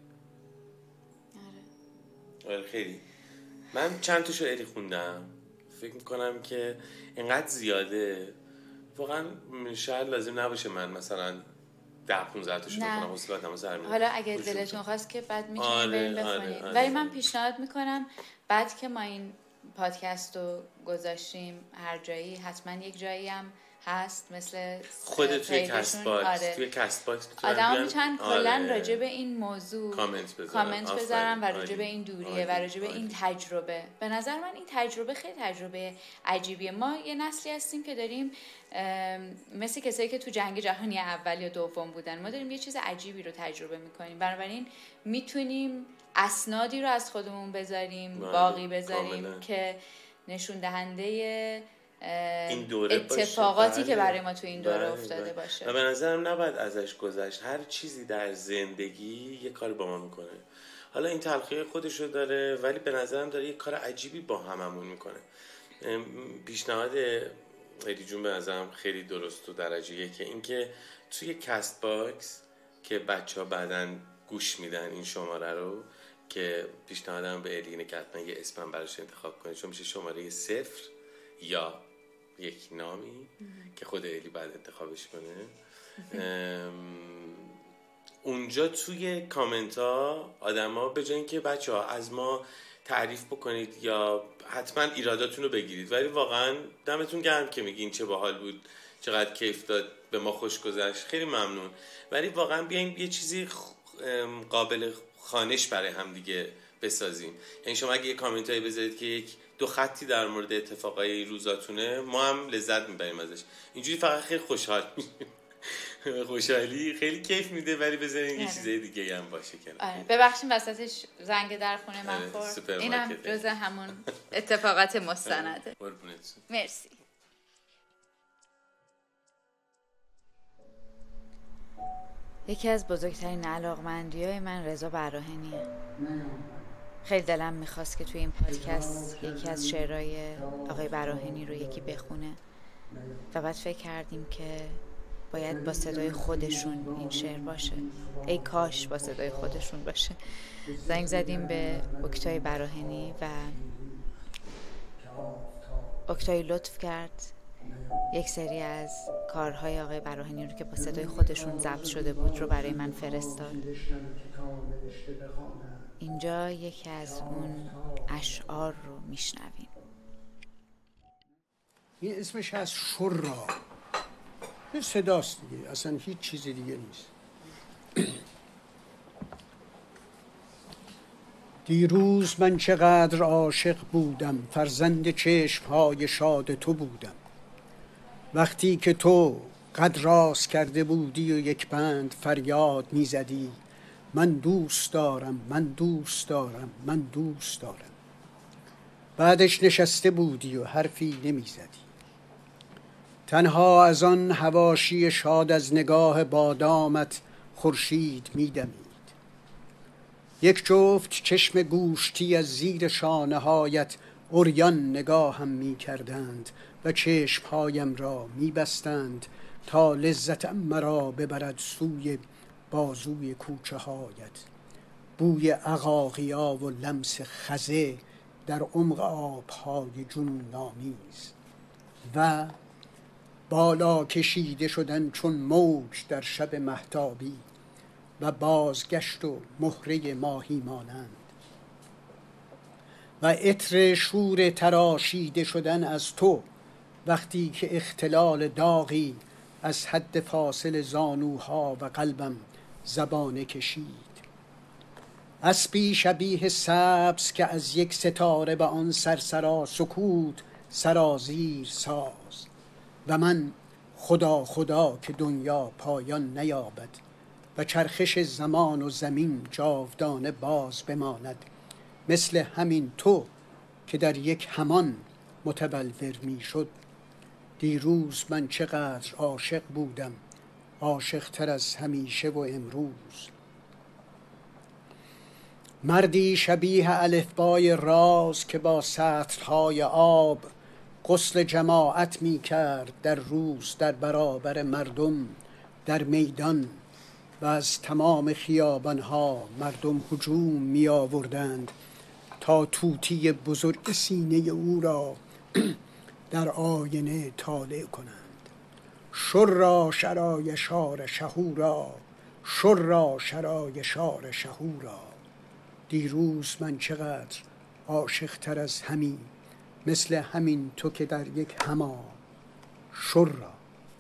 آره خیلی. من چند تاشو الی خوندم، فکر میکنم که اینقدر زیاده واقعا شاید لازم نباشه من مثلا 10-15 تاشو بخونم، حوصله‌ام سر میره. حالا اگه دلتون خواست که بعد میتونید بریم بخونید. ولی من پیشنهاد میکنم بعد که ما این پادکست رو گذاشتیم هر جایی، حتما یک جایی هم هست مثل خودت توی کست باکس. آره. توی کست باکس آدم میتونن کلا راجع به این موضوع کامنت بذارن و راجع به این دوریه و راجع به این تجربه. به نظر من این تجربه خیلی تجربه عجیبیه. ما یه نسلی هستیم که داریم مثل کسایی که تو جنگ جهانی اول یا دوم بودن، ما داریم یه چیز عجیبی رو تجربه میکنیم. بنابراین میتونیم اسنادی رو از خودمون بذاریم، باقی بذاریم که نشون دهنده این دوره اتفاقاتی که برای ما تو این دوره افتاده باشه. و به نظرم نباید ازش گذشت. هر چیزی در زندگی یه کار با ما میکنه. حالا این تلخی خودشو داره ولی به نظرم داره یه کار عجیبی با هممون میکنه. پیشنهاد ایدی جون به نظرم خیلی درست و درجه‌ایه که اینکه توی کست باکس که بچه‌ها بعدن گوش میدن این شماره رو، که پیشنهادم به ایدی اینه که حتما یه اسم براش انتخاب کنه، چون میشه شماره 0 یا یک نامی که خود ایلی بعد انتخابش کنه. اونجا توی کامنت ها آدم ها به جای اینکه بچه ها از ما تعریف بکنید یا حتما ایراداتون رو بگیرید، ولی واقعا دمتون گرم که میگین چه باحال بود، چقدر کیف داد، به ما خوش گذشت، خیلی ممنون، ولی واقعا بیاین یه چیزی قابل خوانش برای هم دیگه بسازیم. یعنی شما اگه یه کامنت هایی بذارید که 1-2 خطی در مورد اتفاقای روزاتونه، ما هم لذت میبریم ازش. اینجوری فقط خیلی خوشحال میشیم. خوشحالی خیلی کیف میده، ولی بذارین یه چیزای دیگه هم باشه کنار. ببخشید وسطش زنگ در خونه من خورد. اینم جز همون اتفاقات مستنده. مرسی. یکی از بزرگترین علاقمندی‌های من رضا براهنیه. خیلی دلم میخواست که توی این پادکست یکی از شعرهای آقای براهنی رو یکی بخونه و بعد فکر کردیم که باید با صدای خودشون این شعر باشه. ای کاش با صدای خودشون باشه. زنگ زدیم به اکتای براهنی و اکتای لطف کرد یک سری از کارهای آقای براهنی رو که با صدای خودشون ضبط شده بود رو برای من فرستاد. اینجا یکی از اون اشعار رو میشنویم. این اسمش هست شورا، این صداست دیگه، اصلا هیچ چیز دیگه نیست. دیروز من چقدر عاشق بودم، فرزند چشمهای شاد تو بودم. وقتی که تو قد راست کرده بودی و یک بند فریاد می زدی من دوست دارم، من دوست دارم، من دوست دارم. بعدش نشسته بودی و حرفی نمی زدی. تنها از آن حواشی شاد از نگاه بادامت خورشید می دمید. یک جفت چشم گوشتی از زیر شانه هایت عریان نگاهم می کردند و چشمهایم را می بستند تا لذتم مرا ببرد سوی بازوی کوچه هایت. بوی عقاقیا و لمس خزه در عمق آبهای جنون آمیز و بالا کشیده شدن چون موج در شب مهتابی و بازگشت و مهره ماهی مانند و عطر شور تراشیده شدن از تو وقتی که اختلال داغی از حد فاصل زانوها و قلبم زبانه کشید. اسبی شبیه سبز که از یک ستاره به آن سرسرا سکوت سرازیر ساز و من خدا خدا که دنیا پایان نیابد و چرخش زمان و زمین جاودانه باز بماند، مثل همین تو که در یک همان متبلور می شد. دیروز من چقدر عاشق بودم، عاشق تر از همیشه و امروز. مردی شبیه الفبای راز که با سطرهای آب غسل جماعت می کرد در روز در برابر مردم در میدان و از تمام خیابانها مردم هجوم می آوردند تا طوطی بزرگ سینه او را در آینه طالع کنند. شر شرای شار شهورا، شر شرای شار شهورا. دیروز من چقدر عاشق تر از همین، مثل همین تو که در یک همان شرا.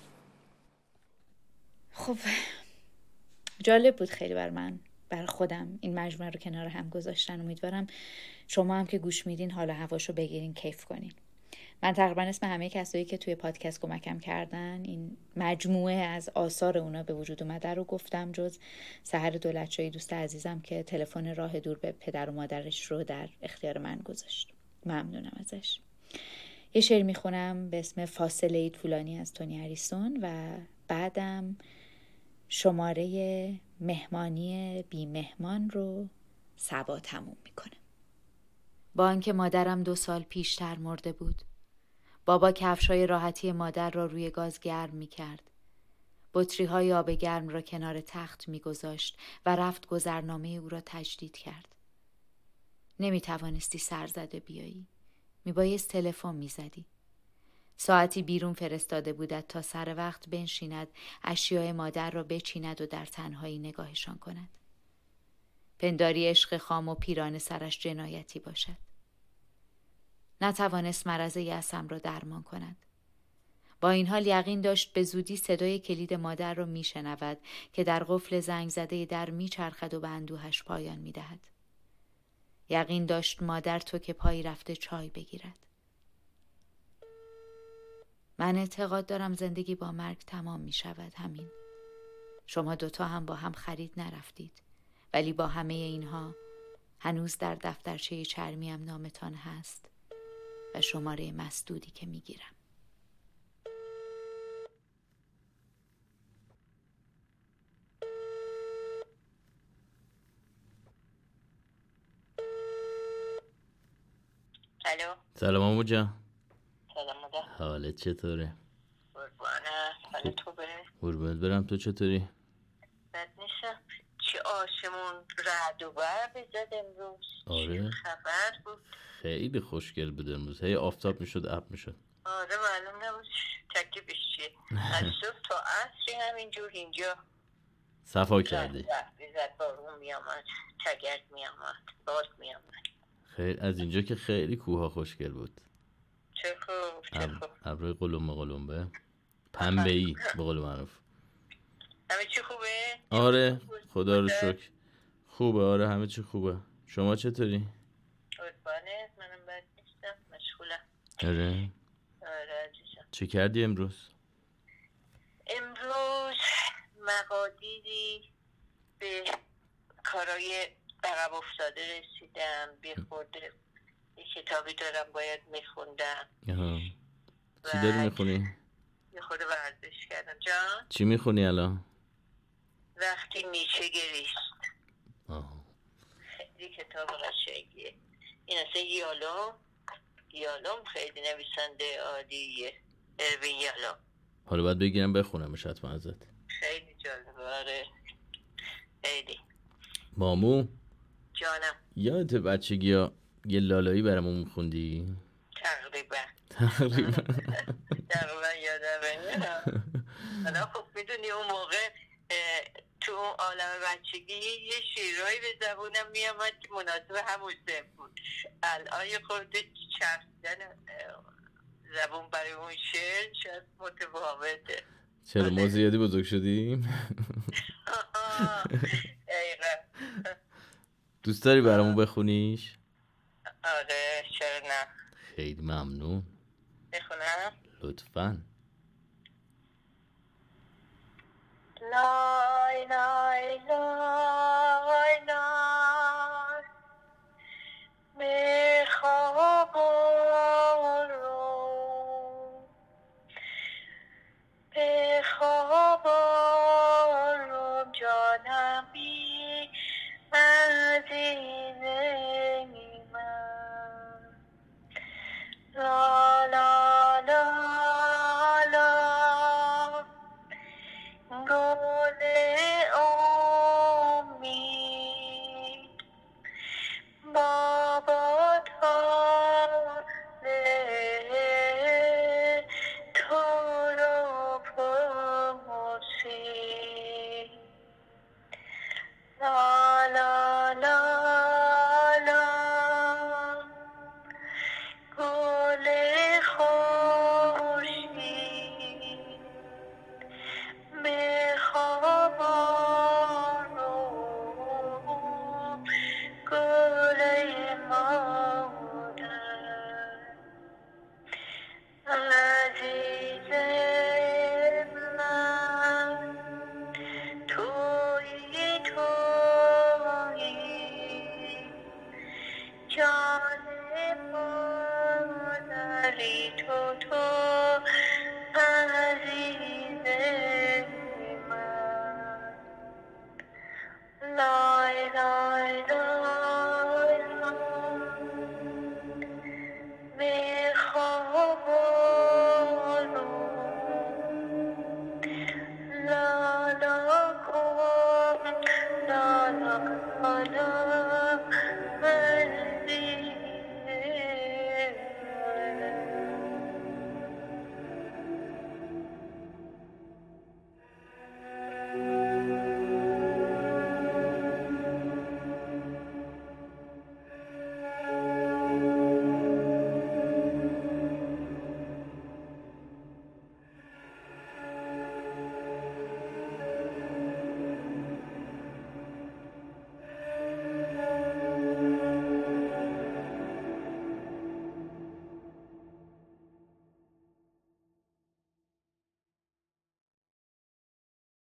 خب جالب بود خیلی بر خودم این مجموعه رو کنار هم گذاشتن. امیدوارم شما هم که گوش میدین حالا هواشو بگیرین، کیف کنین. من تقریبا اسم همه کسایی که توی پادکست کمکم کردن، این مجموعه از آثار اونا به وجود اومده رو گفتم، جز سحر دولتشاهی دوست عزیزم که تلفن راه دور به پدر و مادرش رو در اختیار من گذاشت. ممنونم ازش. یه شعر میخونم به اسم فاصله اید فلانی از تونی اریسون و بعدم شماره مهمانی بی مهمان رو صبا تموم میکنه. با آنکه مادرم 2 سال پیشتر مرده بود، بابا کفشای راحتی مادر را روی گاز گرم میکرد. بطری‌های آب گرم را کنار تخت میگذاشت و رفت گذرنامه او را تجدید کرد. نمیتوانستی سرزده بیایی. میبایست تلفن میزدی. ساعتی بیرون فرستاده بودد تا سر وقت بنشیند، اشیاء مادر را بچیند و در تنهایی نگاهشان کند. پنداری عشق خام و پیران سرش جنایتی باشد. نتوانست مرض یأسم را درمان کند. با این حال یقین داشت به زودی صدای کلید مادر را میشنود که در قفل زنگ زده در میچرخد و به اندوهش پایان میدهد. یقین داشت مادر تو که پای رفته چای بگیرد. من اعتقاد دارم زندگی با مرگ تمام می شود. همین. شما دوتا هم با هم خرید نرفتید، ولی با همه اینها هنوز در دفترچه چرمیم نامتان هست و شماره مسدودی که می گیرم. الو. سلام عمو جان. سلام مادر. حالت چطوره؟ قربانه. حالت خوبه؟ قربونت برم. تو چطوری؟ بد نیستم. چه آسمون رعد و برق زد امروز. آره. خبر بود. خیلی خوشگل بود امروز. هی آفتاب میشد ابر میشد. آره معلوم نبود تکلیفش چیه. از صبح تا عصری همینجور اینجا صفا کردی. زد بارون میامد، تگرد میامد، باد میامد. خیلی از اینجا که خیلی کوها خوشگل بود. چه خوب. ابرای قلمبه پنبه‌ای به قول معروف. همه چی خوبه؟ آره خدا رو شکر خوبه. آره همه چی خوبه. شما چطوری؟ قربانت، منم بد نیستم، مشغولم. آره عزیزم. چه کردی امروز؟ امروز مقادیری به کارای عقب افتاده رسیدم. خورده یه کتابی دارم باید میخوندم. چی داری میخونی؟ یه خورده ورزش کردم. جان؟ چی میخونی الان؟ وقتی نیچه گریست. خیلی کتاب قشنگیه. این اصلا یالوم خیلی نویسنده عالیه. اروین یالوم. حالا باید بگیرم بخونمش حتما ازت. خیلی جالبه. آره خیلی. مامو جانم. یادت بچگی ها یه لالایی برامون میخوندی؟ تقریبا یادمه. حالا خب میدونی اون موقع تو اون عالم بچگی یه شیرهایی به زبونم میامد که مناسب همون سن بود. الان یه خورده چرخیدن زبون برای اون شعر شاید متفاوته. چرا ما زیادی بزرگ شدیم؟ دوست داری برامون بخونیش؟ آره چرا نه. خیلی ممنون. بخونم؟ لطفاً. لای لای لای لای بخواب آروم بخواب آروم جانم بی عزیزه من لا لا لا لا گل امید بابا تو رو پرسید لا لا لا لا گل خورشید به خواب آروم گل مادر عزیز من تویی جان مادری تو